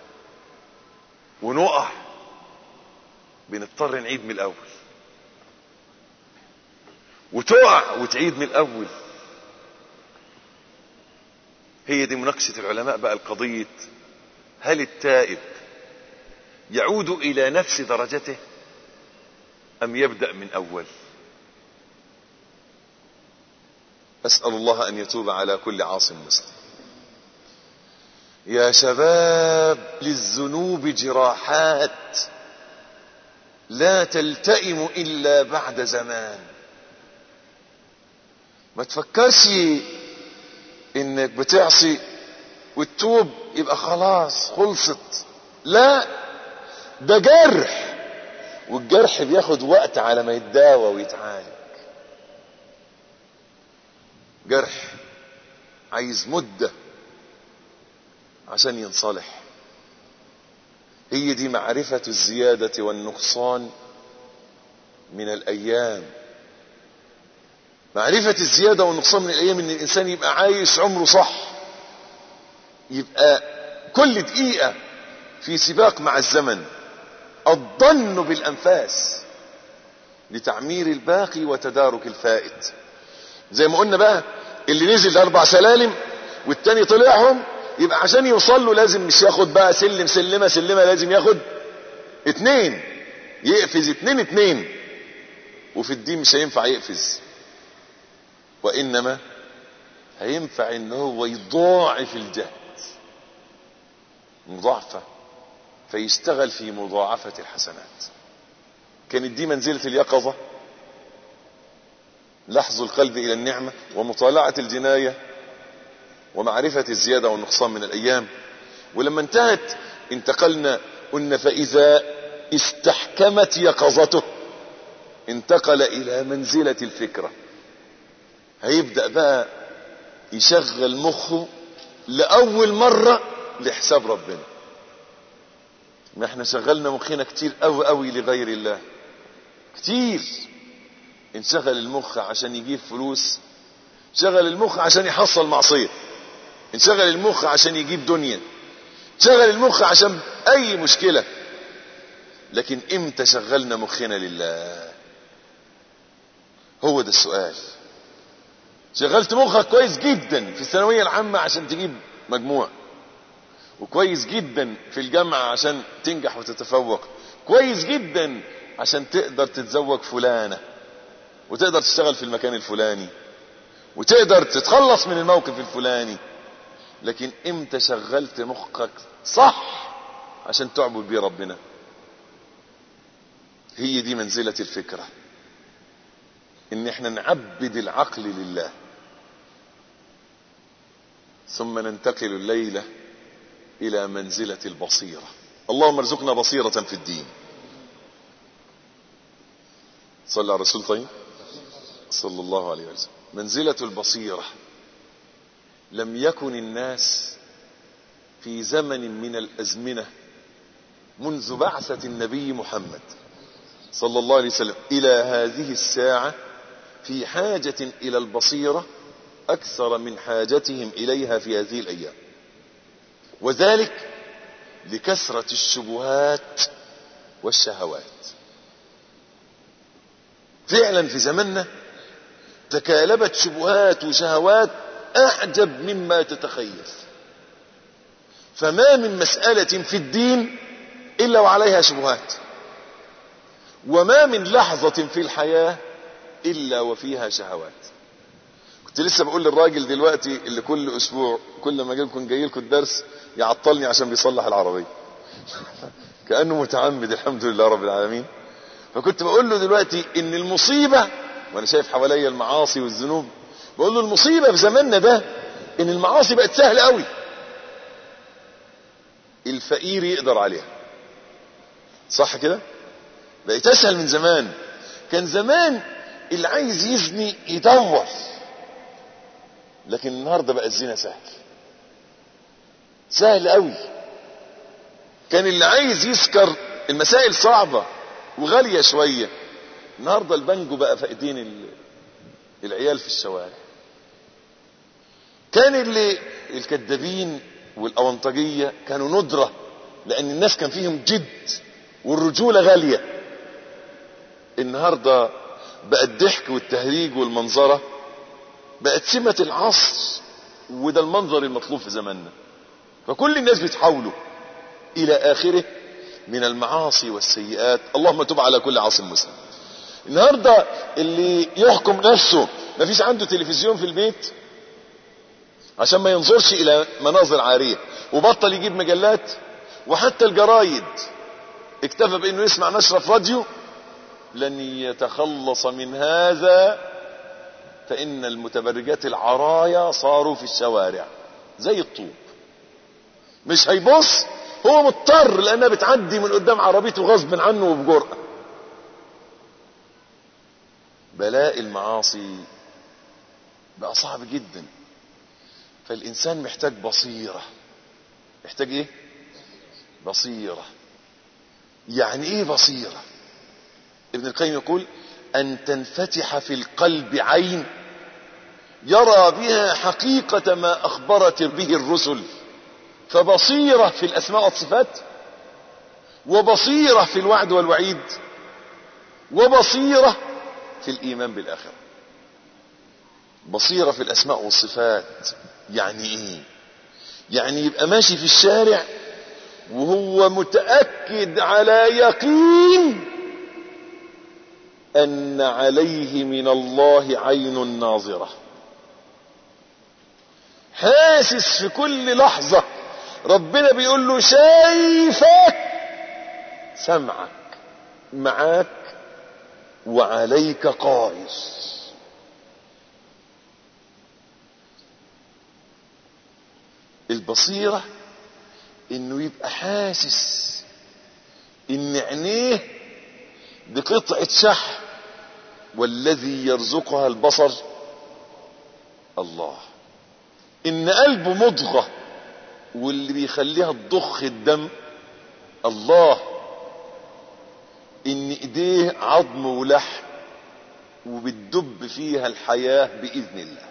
ونقع بنضطر نعيد من الاول، وتقع وتعيد من الاول. هي دي مناقشة العلماء بقى القضية، هل التائب يعود الى نفس درجته ام يبدأ من اول؟ اسأل الله ان يتوب على كل عاص مسلم. يا شباب، للذنوب جراحات لا تلتئم الا بعد زمان. ما تفكرش انك بتعصي والتوب يبقى خلاص خلصت، لا، ده جرح، والجرح بياخد وقت على ما يتداوى ويتعالج. جرح عايز مدة عشان ينصلح. هي دي معرفة الزيادة والنقصان من الايام. معرفة الزيادة والنقصان من الايام ان الانسان يبقى عايش عمره صح، يبقى كل دقيقة في سباق مع الزمن، الظن بالانفاس لتعمير الباقي وتدارك الفائت. زي ما قلنا بقى، اللي نزل اربع سلالم والتاني طلعهم، يبقى عشان يوصل له لازم مش ياخد بقى سلم سلمة سلمة، لازم ياخد اتنين، يقفز اتنين اتنين. وفي الدين مش هينفع يقفز، وانما هينفع ان هو يضاعف الجهد مضاعفة، فيشتغل في مضاعفة الحسنات. كانت دي منزلة اليقظة، لحظ القلب الى النعمة ومطالعة الجناية ومعرفة الزيادة والنقصان من الايام. ولما انتهت انتقلنا، قلنا فاذا استحكمت يقظته انتقل الى منزلة الفكرة. هيبدأ بقى يشغل مخه لأول مرة لحساب ربنا. ما احنا شغلنا مخنا كتير قوي قوي لغير الله، كتير. انشغل المخ عشان يجيب فلوس، شغل المخ عشان يحصل معصية، انشغل المخ عشان يجيب دنيا، شغل المخ عشان اي مشكلة. لكن امتى شغلنا مخنا لله؟ هو ده السؤال. شغلت مخك كويس جدا في الثانوية العامة عشان تجيب مجموع، وكويس جدا في الجامعة عشان تنجح وتتفوق، كويس جدا عشان تقدر تتزوج فلانة وتقدر تشتغل في المكان الفلاني وتقدر تتخلص من الموقف الفلاني. لكن امتى شغلت مخك صح عشان تعبد بيه ربنا؟ هي دي منزلة الفكرة، ان احنا نعبد العقل لله. ثم ننتقل الليلة الى منزلة البصيرة. اللهم ارزقنا بصيرة في الدين. صلى على الرسول طيب صلى الله عليه وسلم. منزلة البصيرة، لم يكن الناس في زمن من الازمنة منذ بعثة النبي محمد صلى الله عليه وسلم الى هذه الساعة في حاجة الى البصيرة اكثر من حاجتهم اليها في هذه الايام، وذلك لكثرة الشبهات والشهوات. فعلا في زمننا تكالبت شبهات وشهوات اعجب مما تتخيل. فما من مسألة في الدين الا وعليها شبهات، وما من لحظة في الحياة الا وفيها شهوات. كنت لسه بقول للراجل دلوقتي اللي كل اسبوع كل ما اجيلكم جاي لكم الدرس يعطلني عشان بيصلح العربية كأنه متعمد، الحمد لله رب العالمين. فكنت بقول له دلوقتي ان المصيبة، وانا شايف حواليا المعاصي والذنوب، بقول له المصيبة في زماننا ده ان المعاصي بقت سهلة قوي، الفقير يقدر عليها، صح كده؟ بقت اسهل من زمان. كان زمان اللي عايز يزني يدور، لكن النهارده بقى الزنا سهل، سهل قوي. كان اللي عايز يسكر المسائل صعبة وغالية شوية، النهارده البنجو بقى في ايدين العيال في الشوارع. كان اللي الكذابين والاونطجية كانوا ندرة، لان الناس كان فيهم جد والرجولة غالية. النهاردة بقى الضحك والتهريج والمنظرة بقت سمة العصر، وده المنظر المطلوب في زماننا. فكل الناس بتحاولوا الى اخره من المعاصي والسيئات. اللهم تب على كل عاص مسلم. النهاردة اللي يحكم نفسه ما فيش عنده تلفزيون في البيت عشان ما ينظرش الى مناظر عارية، وبطل يجيب مجلات، وحتى الجرايد اكتفى بانه يسمع نشرة في راديو، لن يتخلص من هذا، فان المتبرجات العرايا صاروا في الشوارع زي الطوب. مش هيبص، هو مضطر لانها بتعدي من قدام عربيته غصب عنه وبجرأة. بلاء المعاصي بقى صعب جدا، فالانسان محتاج بصيرة. محتاج ايه؟ بصيرة. يعني ايه بصيرة؟ ابن القيم يقول ان تنفتح في القلب عين يرى بها حقيقة ما اخبرت به الرسل، فبصيرة في الاسماء والصفات، وبصيرة في الوعد والوعيد، وبصيرة في الايمان بالاخرة. بصيرة في الاسماء والصفات يعني ايه؟ يعني يبقى ماشي في الشارع وهو متأكد على يقين ان عليه من الله عين ناظرة، حاسس في كل لحظة ربنا بيقول له شايفك، سمعك معاك، وعليك قائر. البصيرة انه يبقى حاسس ان عينيه بقطعة شحم، والذي يرزقها البصر الله. ان قلبه مضغة، واللي بيخليها تضخ الدم الله. ان ايديه عظم ولحم وبتدب فيها الحياة باذن الله.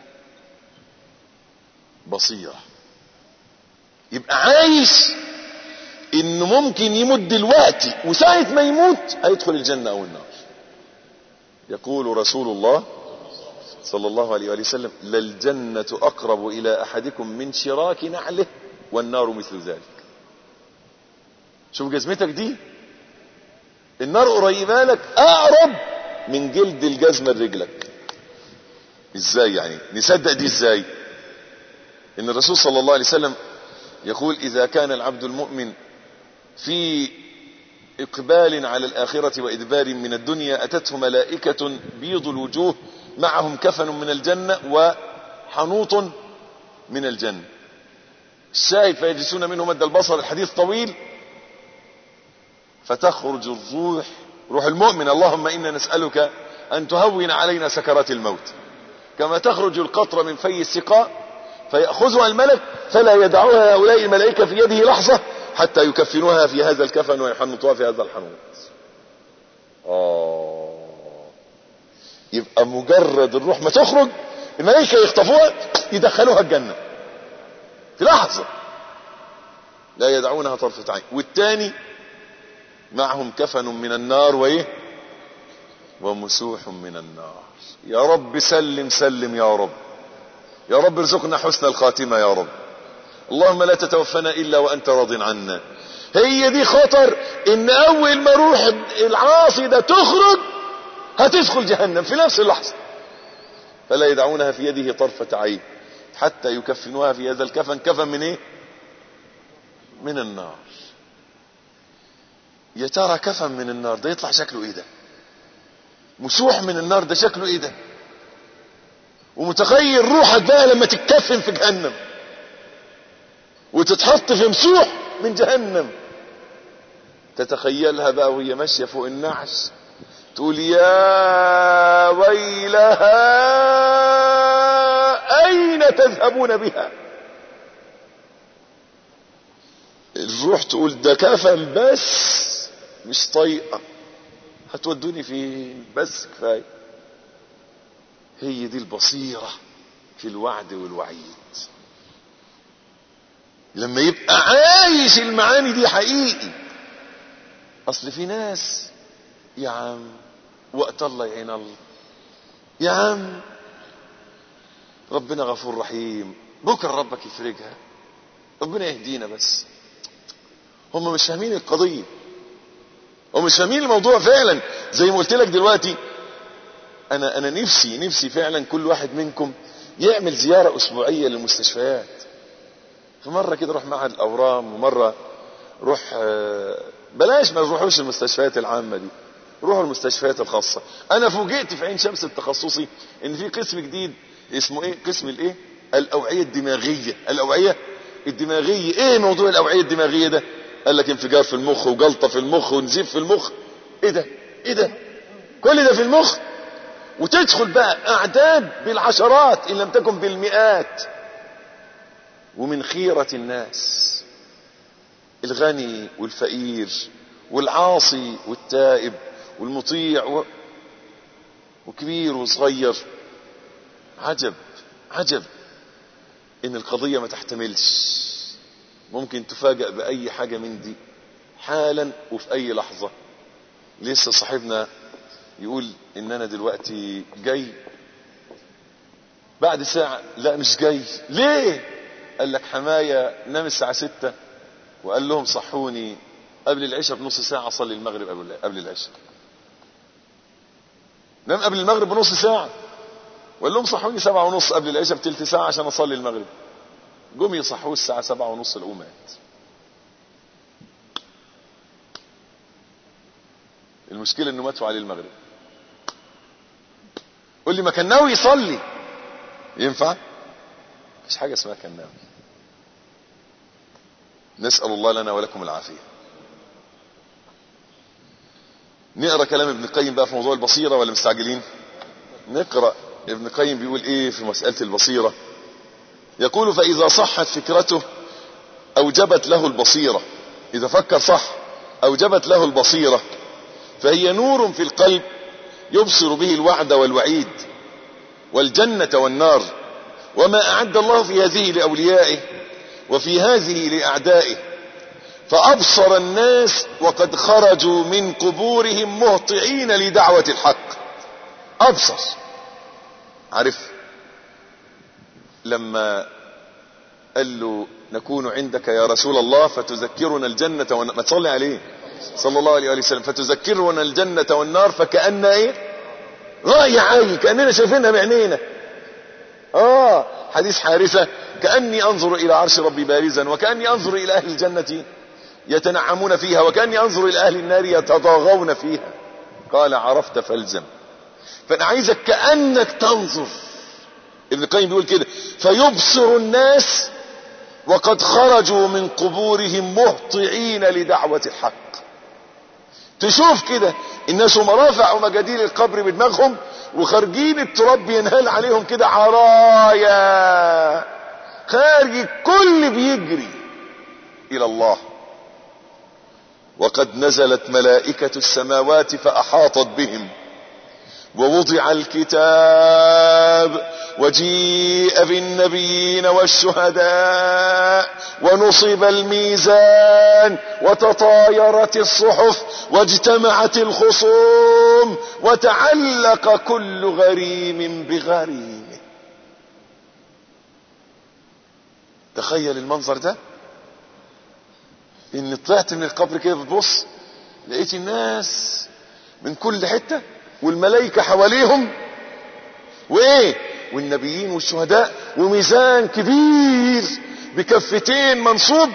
بصيرة. يبقى عايش انه ممكن يموت دلوقتي، وساعة ما يموت هيدخل الجنة او النار. يقول رسول الله صلى الله عليه وآله وسلم للجنة اقرب الى احدكم من شراك نعله، والنار مثل ذلك. شوف جزمتك دي، النار قريبه لك اقرب من جلد الجزمة لرجلك. ازاي يعني؟ نصدق دي ازاي؟ ان الرسول صلى الله عليه وسلم يقول اذا كان العبد المؤمن في اقبال على الاخرة وادبار من الدنيا، اتته ملائكة بيض الوجوه معهم كفن من الجنة وحنوط من الجنة. الشاهد فيجلسون منه مد البصر. الحديث طويل. فتخرج الروح، روح المؤمن، اللهم انا نسألك ان تهون علينا سكرات الموت، كما تخرج القطرة من في السقاء، فيأخذها الملك فلا يدعوها هؤلاء الملائكة في يده لحظة حتى يكفنوها في هذا الكفن ويحنطوها في هذا الحنوط. آه يبقى مجرد الروح ما تخرج الملائكة يخطفوها يدخلوها الجنة في لحظة، لا يدعونها طرفة عين. والتاني معهم كفن من النار وايه ومسوح من النار. يا رب سلم سلم يا رب، يا رب ارزقنا حسن الخاتمة يا رب. اللهم لا تتوفنا الا وانت راض عنا. هي دي خطر، ان اول ما روح العاصي ده تخرج هتدخل جهنم في نفس اللحظة، فلا يدعونها في يده طرفة عين حتى يكفنوها في هذا الكفن. كفن من ايه؟ من النار. يا ترى كفن من النار ده يطلع شكله ايه؟ ده مسوح من النار ده شكله ايه؟ ده ومتخيل روحك بقى لما تتكفن في جهنم وتتحط في مسوح من جهنم، تتخيلها بقى وهي ماشية فوق النعش تقول يا ويلها أين تذهبون بها؟ الروح تقول ده كفن بس مش طايقة، هتودوني فين؟ بس كفاية. هي دي البصيرة في الوعد والوعيد، لما يبقى عايش المعاني دي حقيقي. اصل في ناس يا عم وقت الله يعين الله، يا عم ربنا غفور رحيم، بكره ربك يفرجها، ربنا يهدينا. بس هم مش فاهمين القضية، هم مش فاهمين الموضوع فعلا. زي ما قلت لك دلوقتي، انا انا نفسي نفسي فعلا كل واحد منكم يعمل زيارة اسبوعية للمستشفيات. في مرة كده روح معهد الاورام، ومرة روح بلاش ما نروحوش المستشفيات العامة دي، روحوا المستشفيات الخاصة. انا فوجئت في عين شمس التخصصي ان في قسم جديد اسمه ايه؟ قسم الايه؟ الاوعية الدماغية. الاوعية الدماغية، ايه موضوع الاوعية الدماغية ده؟ قال لك انفجار في المخ وجلطة في المخ ونزيف في المخ. ايه ده؟ ايه ده؟ كل ده في المخ؟ وتدخل بقى اعداد بالعشرات ان لم تكن بالمئات، ومن خيرة الناس الغني والفقير والعاصي والتائب والمطيع و... وكبير وصغير. عجب عجب ان القضية ما تحتملش، ممكن تفاجأ بأي حاجة من دي حالا وفي اي لحظة. لسه صاحبنا يقول ان انا دلوقتي جاي، بعد ساعة لا مش جاي. ليه؟ قال لك حماية نام الساعة ستة وقال لهم صحوني قبل العشاء بنص ساعة اصلي المغرب قبل قبل العشاء. نام قبل المغرب بنص ساعة وقال لهم صحوني سبعة ونص قبل العشاء بتلت ساعة عشان اصلي المغرب. قوم يصحوه الساعة سبعة ونص القومات. المشكلة انه ماتوا عليه المغرب. قول لي ما كان ناوي يصلي، ينفع؟ مفيش حاجة اسمها كان ناوي. نسأل الله لنا ولكم العافية. نقرأ كلام ابن القيم بقى في موضوع البصيرة ولا مستعجلين؟ نقرأ ابن القيم بيقول ايه في مسألة البصيرة. يقول فإذا صحت فكرته أوجبت له البصيرة. إذا فكر صح أوجبت له البصيرة، فهي نور في القلب يبصر به الوعد والوعيد والجنة والنار وما أعد الله في هذه لأوليائه وفي هذه لأعدائه. فأبصر الناس وقد خرجوا من قبورهم مهطعين لدعوة الحق. أبصر، عارف لما قال له نكون عندك يا رسول الله فتذكرنا الجنة والنار، ما تصلي عليه صلى الله عليه وسلم، فتذكرنا الجنة والنار، فكأن ايه؟ غاية عين، كأننا شايفينها بعينينا. اه حديث حارثة كأني انظر الى عرش ربي بارزا، وكأني انظر الى اهل الجنة يتنعمون فيها، وكأني انظر الى اهل النار يتضاغون فيها. قال عرفت فالزم. فانا عايزك كأنك تنظر. ابن القيم بيقول كده فيبصر الناس وقد خرجوا من قبورهم مهطعين لدعوة الحق. تشوف كده الناس مرافع ومجاديل القبر بدماغهم وخارجين التراب بينهال عليهم كده عرايا، خارج الكل بيجري الى الله. وقد نزلت ملائكة السماوات فاحاطت بهم، ووضع الكتاب وجيء بالنبيين والشهداء ونصب الميزان وتطايرت الصحف واجتمعت الخصوم وتعلق كل غريم بغريمه. تخيل المنظر ده، ان طلعت من القبر كده بتبص لقيت الناس من كل حتة والملائكة حواليهم وايه، والنبيين والشهداء، وميزان كبير بكفتين منصوب،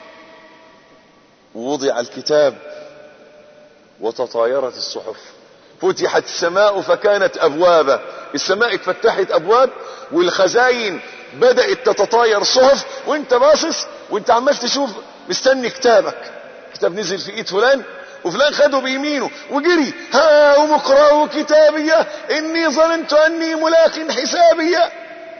ووضع الكتاب وتطايرت الصحف فتحت السماء فكانت ابوابا، السماء اتفتحت ابواب والخزاين بدأت تتطاير صحف، وانت باصص وانت عمال تشوف مستني كتابك، كتاب نزل في ايد فلان وفلان خده بيمينه وجري، ها ومقرأوا كتابيه اني ظننت اني ملاق حسابيه.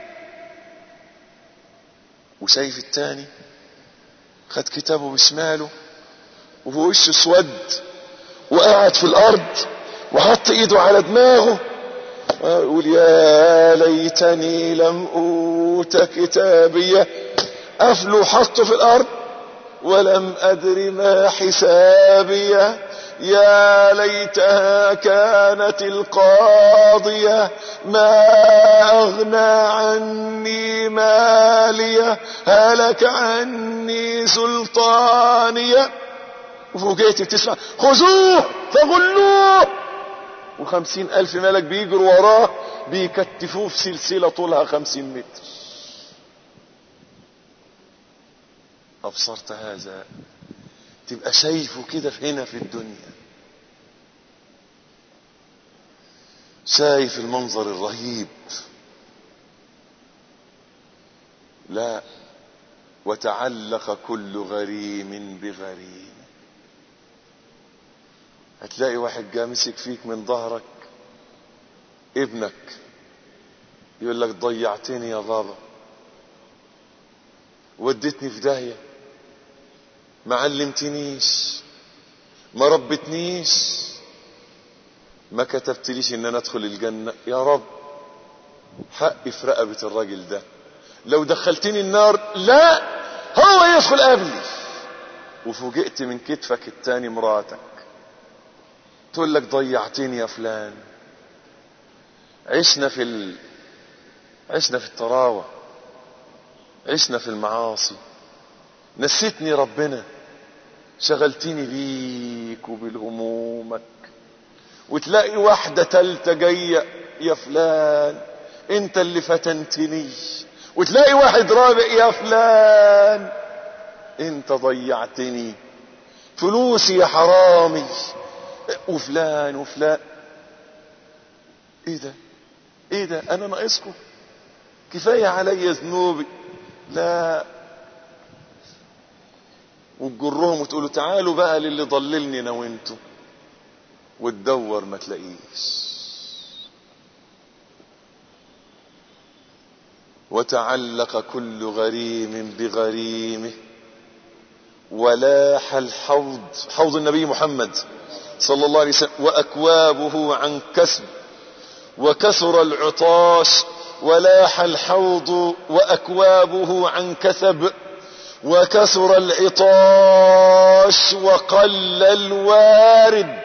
وشايف التاني خد كتابه بشماله وهو وشه اسود وقاعد في الارض وحط ايده على دماغه ويقول يا ليتني لم اوت كتابيه، قفله حطه في الارض ولم ادر ما حسابيه، يا ليتها كانت القاضية ما اغنى عني ماليه هلك عني سلطانيه. وفوجئت بتسمع خذوه فغلوه، وخمسين الف ملك بيجروا وراه بيكتفوه في سلسلة طولها خمسين متر. ابصرت هذا تبقى شايفه كده هنا في الدنيا، شايف المنظر الرهيب. لا، وتعلق كل غريم بغريم. هتلاقي واحد جا مسك فيك من ظهرك، ابنك، يقول لك ضيعتني يا بابا، ودتني في داهية، ما علمتنيش، ما ربتنيش، ما كتبتليش ان انا ادخل الجنة، يا رب حقي في رقبة الراجل ده، لو دخلتني النار لا هو يدخل قبلي. وفوجئت من كتفك التاني مراتك تقول لك ضيعتني يا فلان. عشنا في ال... عشنا في الطراوة، عشنا في المعاصي، نسيتني ربنا، شغلتني بيك وبالهمومك. وتلاقي واحدة تالتة جاية، يا فلان انت اللي فتنتني. وتلاقي واحد رابع، يا فلان انت ضيعتني، فلوسي يا حرامي، وفلان وفلان. ايه ده ايه ده انا ناقصكم؟ كفاية علي ذنوبي؟ لا. وتجرهم وتقولوا تعالوا بقى للي ضللني انا وانتوا، وتدور ما تلاقيش. وتعلق كل غريم بغريمه، ولاح الحوض، حوض النبي محمد صلى الله عليه وسلم، وأكوابه عن كسب، وكثر العطاش. ولاح الحوض وأكوابه عن كسب، وكثر العطاش، وقل الوارد.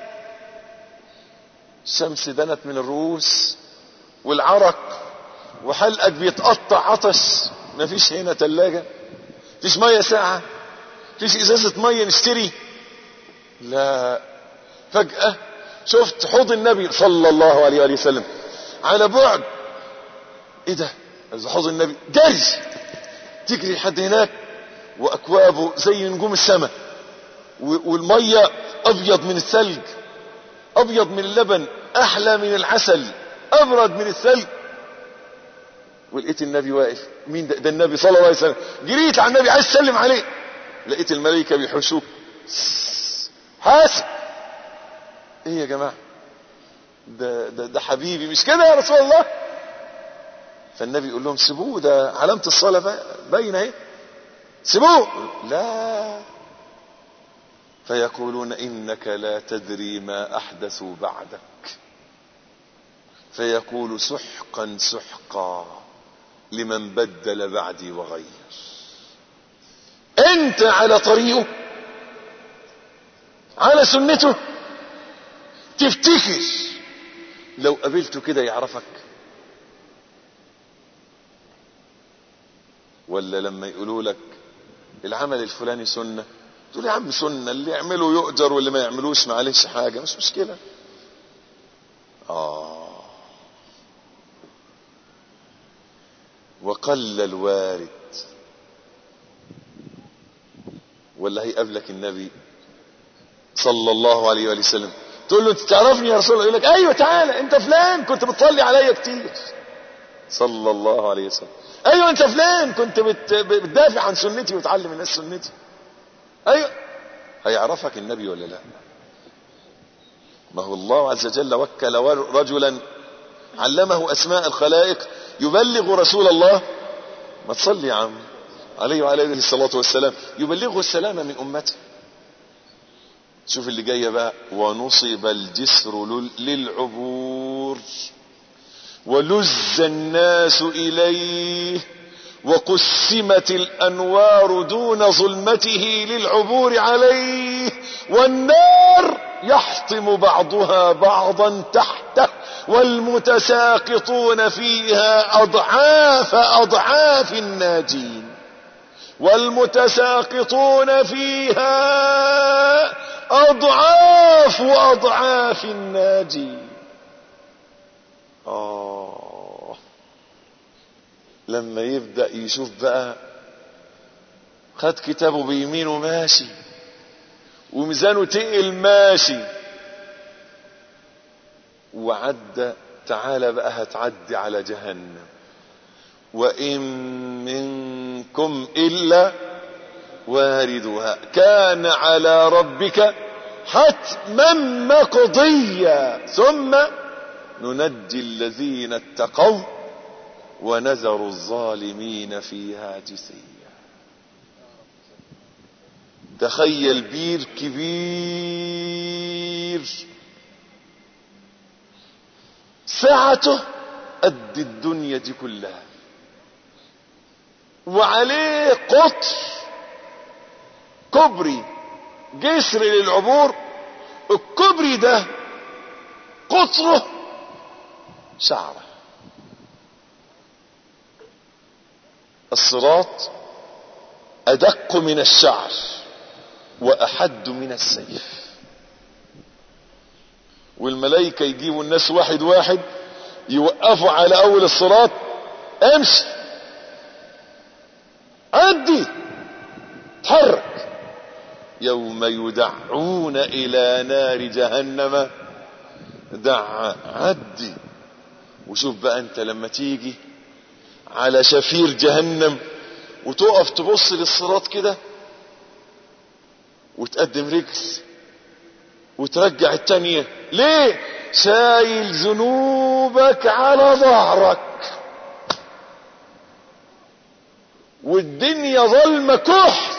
الشمس دنت من الرؤوس والعرق، وحلقك بيتقطع عطش، مفيش هنا تلاجة، مفيش مية ساعة، مفيش ازازة مية نشتري. لا، فجأة شفت حوض النبي صلى الله عليه وآله وسلم على بعد. ايه ده؟ حوض النبي، جري تجري لحد هناك، واكوابه زي نجوم السماء، والمية ابيض من الثلج، ابيض من اللبن، احلى من العسل، ابرد من الثلج. ولقيت النبي واقف. مين ده؟ ده النبي صلى الله عليه وسلم. جريت على النبي عايز اسلم عليه، لقيت الملائكه بيحوشوك، حاسب. ايه يا جماعه؟ ده ده ده حبيبي، مش كده يا رسول الله؟ فالنبي يقول لهم سيبوه، ده علامه الصلاه باينه اهي، سيبوه. لا. فيقولون انك لا تدري ما احدثوا بعدك، فيقول سحقا سحقا لمن بدل بعدي وغير. انت على طريقه، على سنته، تفتكر لو قابلته كده يعرفك؟ ولا لما يقولوا لك العمل الفلاني سنة، تقول يا عم سنة، اللي يعمله يؤجر واللي ما يعملوش معلش حاجة، مش مشكلة. آه. وقل الوارد. ولا هيقابلك النبي صلى الله عليه وآله وسلم تقول له انت تعرفني يا رسول الله؟ يقول لك ايوه تعالى انت فلان كنت بتصلي عليا كتير صلى الله عليه وسلم. ايوه انت فلان كنت بت... بتدافع عن سنتي وتعلم الناس سنتي. ايوه هيعرفك النبي ولا لا؟ ما هو الله عز وجل وكل رجلا علمه اسماء الخلائق يبلغ رسول الله. ما تصلي يا عم عليه وعلى اله الصلاه والسلام، يبلغه السلام من امته. شوف اللي جايه بقى: ونصب الجسر للعبور ولز الناس اليه وقسمت الانوار دون ظلمته للعبور عليه والنار يحطم بعضها بعضا تحته والمتساقطون فيها اضعاف اضعاف الناجين والمتساقطون فيها اضعاف اضعاف الناجين. آه لما يبدأ يشوف بقى خد كتابه بيمينه ماشي وميزانه تقل ماشي وعدى، تعالى بقى هتعدي على جهنم. وإن منكم إلا واردها كان على ربك حتما مقضيا ثم ننجي الذين اتقوا ونذر الظالمين فيها جثيا. تخيل بير كبير سعته قد الدنيا دي كلها وعليه قطر كبري جسر للعبور. الكبري ده قطره شعره. الصراط أدق من الشعر وأحد من السيف. والملائكة يجيبوا الناس واحد واحد يوقفوا على أول الصراط، امشي عدي تحرك. يوم يدعون إلى نار جهنم دعا عدي. وشوف بقى انت لما تيجي على شفير جهنم وتقف تبص للصراط كده وتقدم رجل وترجع التانية. ليه؟ شايل ذنوبك على ظهرك والدنيا ظلمة كحل.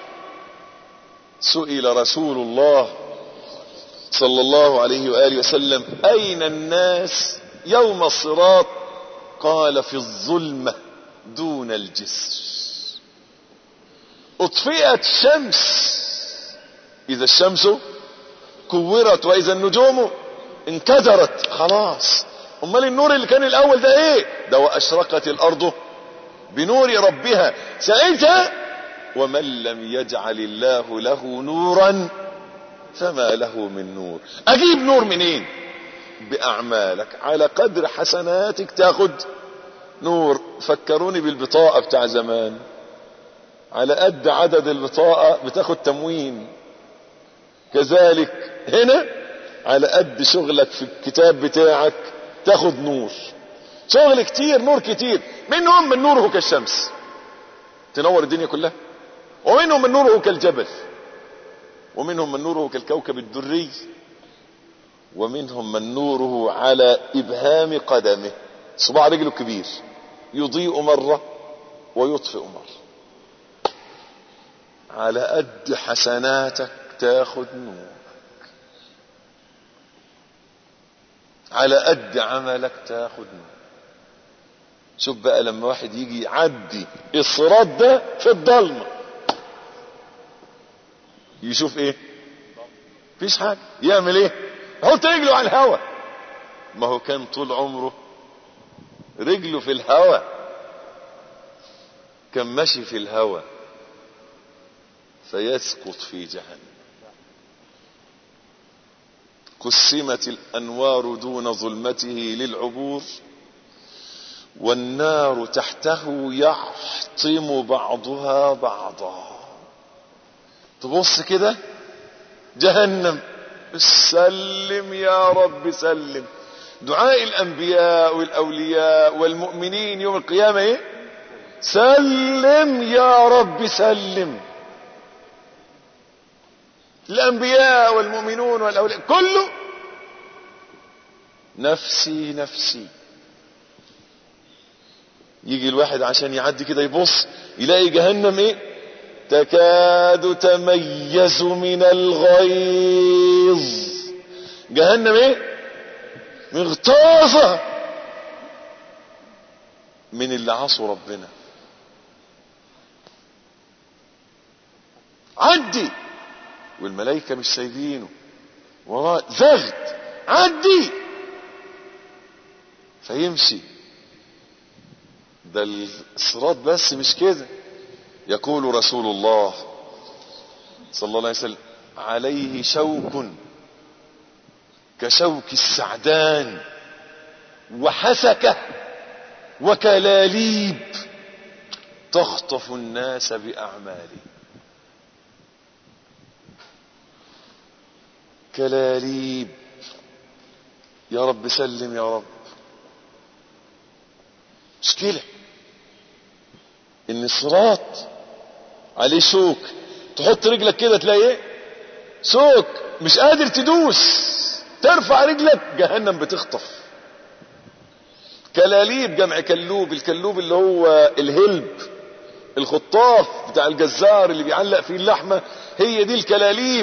سئل رسول الله صلى الله عليه وآله وسلم: أين الناس يوم الصراط؟ قال: في الظلمة دون الجسر. اطفئت الشمس إذا الشمس كورت وإذا النجوم انكدرت. خلاص، امال النور اللي كان الأول ده ايه؟ ده وأشرقت الأرض بنور ربها. ساعتها ومن لم يجعل الله له نورا فما له من نور. اجيب نور منين؟ باعمالك. على قدر حسناتك تاخد نور. فكروني بالبطاقة بتاع زمان، على قد عدد البطاقة بتاخد تموين. كذلك هنا على قد شغلك في الكتاب بتاعك تاخد نور. شغل كتير، نور كتير. منهم من نوره كالشمس تنور الدنيا كلها، ومنهم من نوره كالجبل، ومنهم من نوره كالكوكب الدري، ومنهم من نوره على إبهام قدمه، صباع رجله الكبير، يضيء مرة ويطفئ مرة. على قد حسناتك تاخد نورك، على قد عملك تاخد نور. شوف بقى لما واحد يجي يعدي الصراط ده في الضلمة يشوف ايه؟ مفيش حاجة. يعمل ايه؟ يحط رجله على الهوا. ما هو كان طول عمره رجله في الهوا، كان ماشي في الهوا فيسقط في جهنم. قسمت الأنوار دون ظلمته للعبور والنار تحته يحطم بعضها بعضا. تبص كده جهنم سلم يا رب سلم. دعاء الانبياء والاولياء والمؤمنين يوم القيامة ايه؟ سلم يا رب سلم. الانبياء والمؤمنون والاولياء كله نفسي نفسي. يجي الواحد عشان يعدي كده يبص يلاقي جهنم ايه؟ تكاد تميز من الغيظ. جهنم ايه؟ مغتاظة من اللي عصوا ربنا. عدي والملائكة مش سايبينه وراه زغد عدي فيمشي. ده الصراط بس مش كده. يقول رسول الله صلى الله عليه وسلم عليه شوك كشوك السعدان وحسكة وكلاليب تخطف الناس بأعماله. كلاليب يا رب سلم يا رب. مشكلة ان الصراط عليه شوك، تحط رجلك كده تلاقي ايه؟ سوك، مش قادر تدوس، ترفع رجلك جهنم بتخطف. كلاليب جمع كلوب، الكلوب اللي هو الهلب الخطاف بتاع الجزار اللي بيعلق فيه اللحمة، هي دي الكلاليب.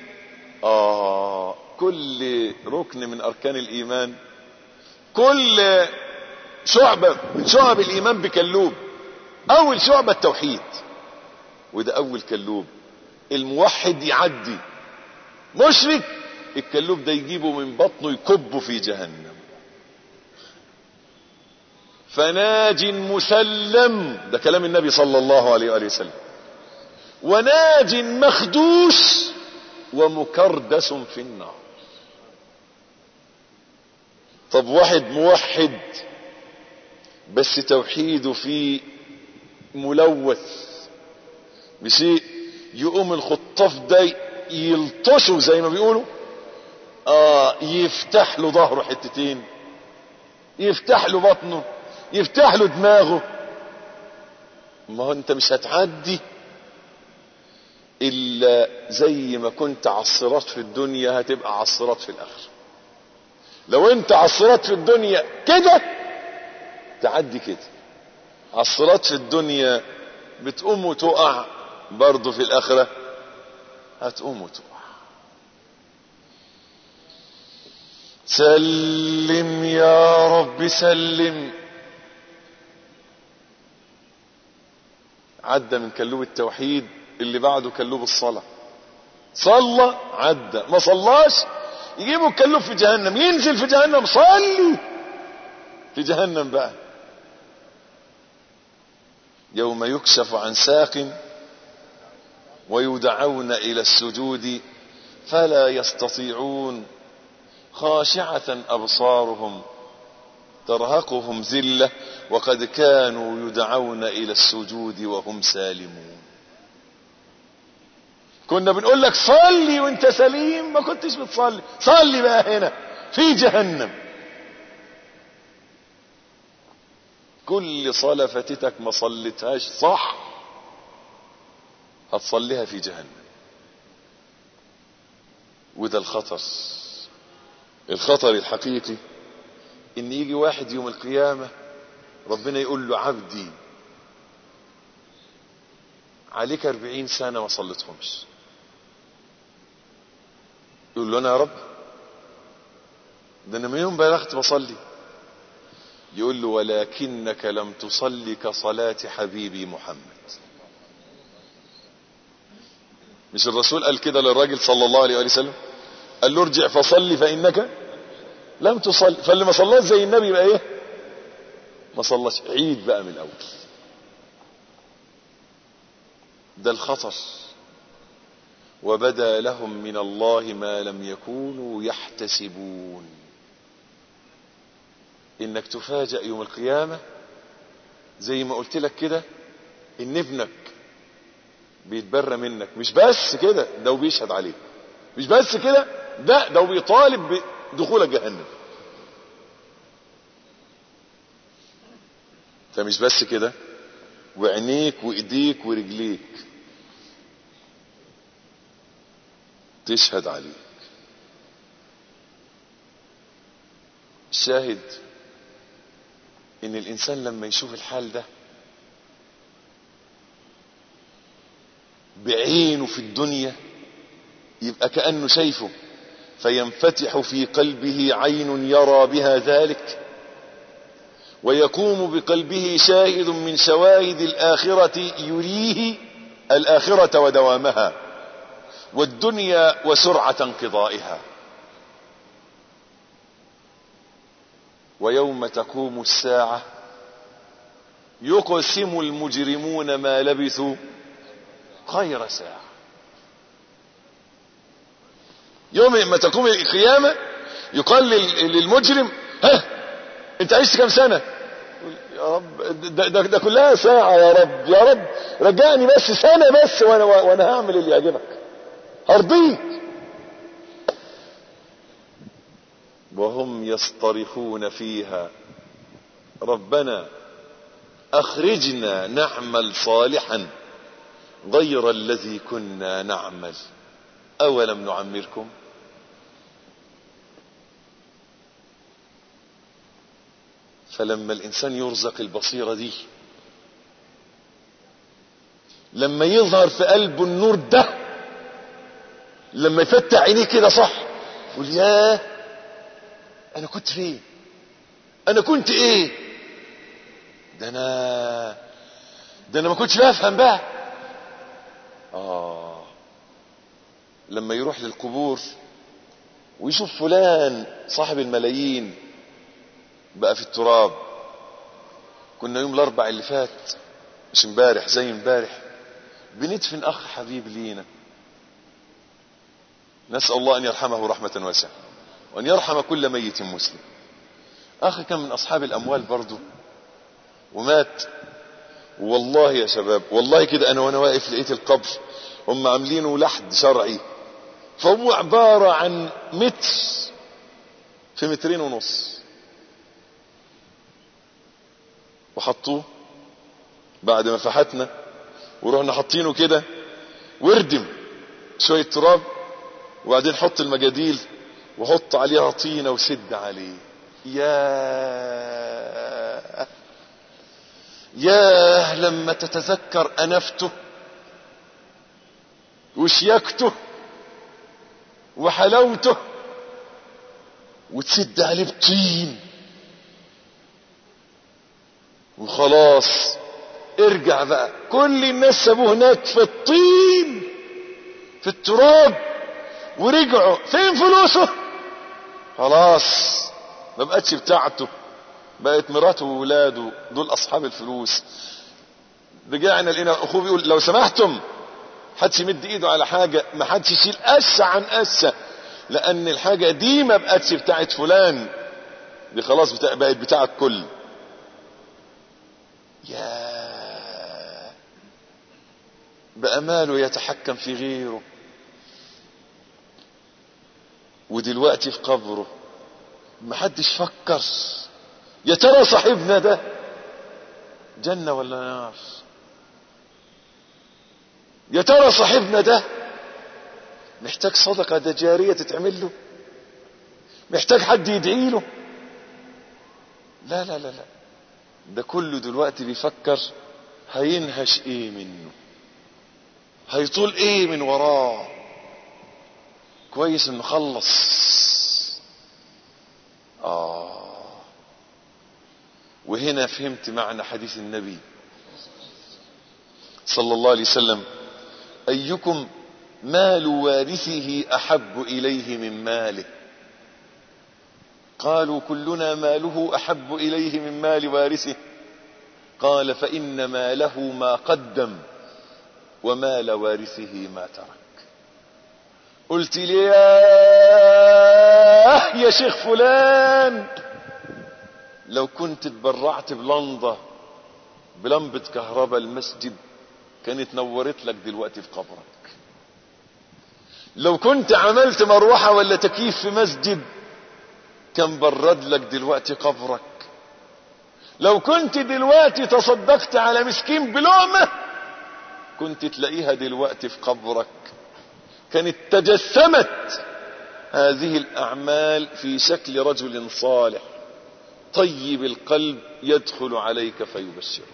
آه كل ركن من أركان الإيمان، كل شعبة من شعب الإيمان بكلوب. أول شعبة التوحيد، وده أول كلوب. الموحد يعدي، مشرك الكلوب ده يجيبه من بطنه يكبه في جهنم. فناج مسلم، ده كلام النبي صلى الله عليه وآله وسلم. وناج مخدوش ومكردس في النار. طب واحد موحد بس توحيده فيه ملوث بشيء، يقوم الخطاف ده يلطشه زي ما بيقولوا، اه يفتح له ظهره حتتين، يفتح له بطنه، يفتح له دماغه. ما هو انت مش هتعدي الا زي ما كنت عصرات في الدنيا هتبقى عصرات في الاخره. لو انت عصرات في الدنيا كده تعدي كده، عصرات في الدنيا بتقوم وتقع، برضه في الاخره هتقوم وتقع. سلم يا رب سلم. عدى من كلوب التوحيد، اللي بعده كلوب الصلاة. صلى عدى، ما صلاش يجيبوا الكلوب في جهنم، ينزل في جهنم. صلي في جهنم بقى. يوم يكشف عن ساق ويدعون إلى السجود فلا يستطيعون خاشعة أبصارهم ترهقهم ذلة وقد كانوا يدعون إلى السجود وهم سالمون. كنا بنقول لك صلي وانت سليم، ما كنتش بتصلي. صلي بقى هنا في جهنم. كل صلاة فاتتك ما صليتهاش صح هتصليها في جهنم. وده الخطر، الخطر الحقيقي، ان يجي واحد يوم القيامة ربنا يقول له عبدي عليك اربعين سنة ما صليتهمش. يقول له انا يا رب ده انا من يوم بلغت بصلي. يقول له ولكنك لم تصلي كصلاة حبيبي محمد. مش الرسول قال كده للراجل صلى الله عليه وسلم؟ قال له ارجع فصلي فانك لم تصلي. فاللي ما صلاش زي النبي يبقى ايه؟ ما صلاش. عيد بقى من الاول. ده الخطر. وبدا لهم من الله ما لم يكونوا يحتسبون. انك تفاجأ يوم القيامة زي ما قلت لك كده ان ابنك بيتبرى منك. مش بس كده، ده وبيشهد عليك. مش بس كده، ده ده بيطالب بدخول جهنم. فمش بس كده، وعينيك وايديك ورجليك تشهد عليك. الشاهد ان الانسان لما يشوف الحال ده بعينه في الدنيا يبقى كأنه شايفه، فينفتح في قلبه عين يرى بها ذلك، ويقوم بقلبه شاهد من شواهد الآخرة يريه الآخرة ودوامها والدنيا وسرعة انقضائها. ويوم تقوم الساعة يقسم المجرمون ما لبثوا غير ساعة. يوم ما تقوم القيامة يقال للمجرم ها انت عشت كم سنة؟ يا رب ده, ده, ده كلها ساعة يا رب، يا رب رجعني بس سنة بس وانا, وأنا هعمل اللي يعجبك هرضيك. وهم يصطرخون فيها ربنا اخرجنا نعمل صالحا غير الذي كنا نعمل اولم نعمركم. فلما الانسان يرزق البصيرة دي، لما يظهر في قلبه النور ده، لما يفتح عينيه كده صح يقول ياه انا كنت فين، انا كنت ايه، ده انا ده انا ما كنتش بفهم بقى. اه لما يروح للقبور ويشوف فلان صاحب الملايين بقى في التراب. كنا يوم الاربع اللي فات مش امبارح زي امبارح بندفن اخ حبيب لينا، نسأل الله ان يرحمه رحمة واسعة وان يرحم كل ميت مسلم. اخ كان من اصحاب الاموال برضو ومات. والله يا شباب والله كده انا وانا واقف لقيت القبر هم عاملينه لحد شرعي، فهو عبارة عن متر في مترين ونص، وحطوه بعد ما فحتنا ورحنا حاطينه كده وردم شوية تراب، وبعدين حط المجاديل وحط عليها طينة وسد عليه. يا يا لما تتذكر أنفته وشياكته وحلاوته وتسد عليه بطين وخلاص ارجع بقى. كل الناس سابوه هناك في الطين في التراب ورجعوا، فين فلوسه؟ خلاص ما بقتش بتاعته، بقت مراته وولاده دول اصحاب الفلوس. رجعنا لقينا اخوه بيقول لو سمحتم حدش يمد ايده على حاجة، ما حدش يشيل قشة عن قشة، لان الحاجة دي ما بقتش بتاعت فلان، دي خلاص بتاع بقت بتاع الكل. يا بقى ماله يتحكم في غيره، ودلوقتي في قبره ما حدش فكر يا ترى صاحبنا ده جنة ولا نار، يا ترى صاحبنا ده محتاج صدقة ده جارية تتعمل له، محتاج حد يدعي له. لا لا لا لا، ده كله دلوقتي بيفكر هينهش ايه منه، هيطول ايه من وراه، كويس انه خلص. اه وهنا فهمت معنى حديث النبي صلى الله عليه وسلم ايكم مال وارثه احب اليه من ماله. قالوا كلنا ماله احب اليه من مال وارثه. قال فان ماله ما قدم ومال وارثه ما ترك. قلت لي يا يا شيخ فلان لو كنت اتبرعت بلمضة بلمبة كهرباء المسجد كانت نورت لك دلوقتي في قبرك. لو كنت عملت مروحة ولا تكييف في مسجد كان برد لك دلوقتي قبرك. لو كنت دلوقتي تصدقت على مسكين بلومة كنت تلاقيها دلوقتي في قبرك. كانت تجسمت هذه الأعمال في شكل رجل صالح طيب القلب يدخل عليك فيبشرك.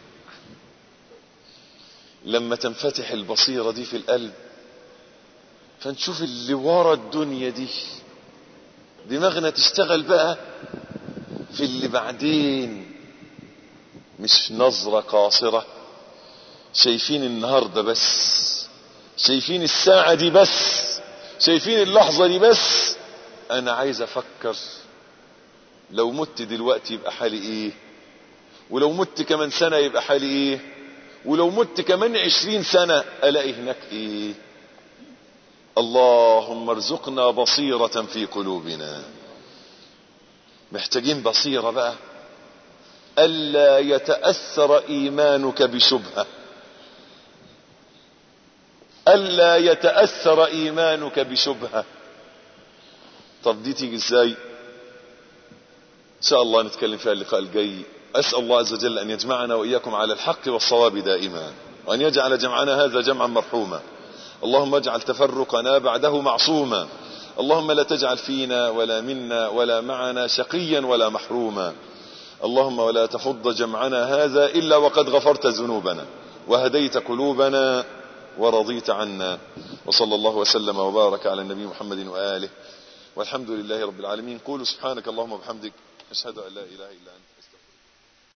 لما تنفتح البصيرة دي في القلب فنشوف اللي ورا الدنيا دي، دماغنا تشتغل بقى في اللي بعدين، مش نظرة قاصرة شايفين النهاردة بس، شايفين الساعة دي بس، شايفين اللحظة دي بس. انا عايز افكر لو مت دلوقتي يبقى حالي ايه، ولو مت كمان سنة يبقى حالي ايه، ولو مت كمان عشرين سنة الاقي هناك ايه. اللهم ارزقنا بصيرة في قلوبنا. محتاجين بصيرة بقى ألا يتأثر إيمانك بشبهة، ألا يتأثر إيمانك بشبهة. طب دي تيجي ازاي؟ إن شاء الله نتكلم فيها اللقاء الجاي. أسأل الله عز وجل أن يجمعنا وإياكم على الحق والصواب دائما، وأن يجعل جمعنا هذا جمعا مرحوما. اللهم اجعل تفرقنا بعده معصوما. اللهم لا تجعل فينا ولا منا ولا معنا شقيا ولا محروما. اللهم ولا تفض جمعنا هذا إلا وقد غفرت ذنوبنا وهديت قلوبنا ورضيت عنا. وصلى الله وسلم وبارك على النبي محمد وآله، والحمد لله رب العالمين. قولوا سبحانك اللهم وبحمدك، أشهد أن لا إله إلا أنت.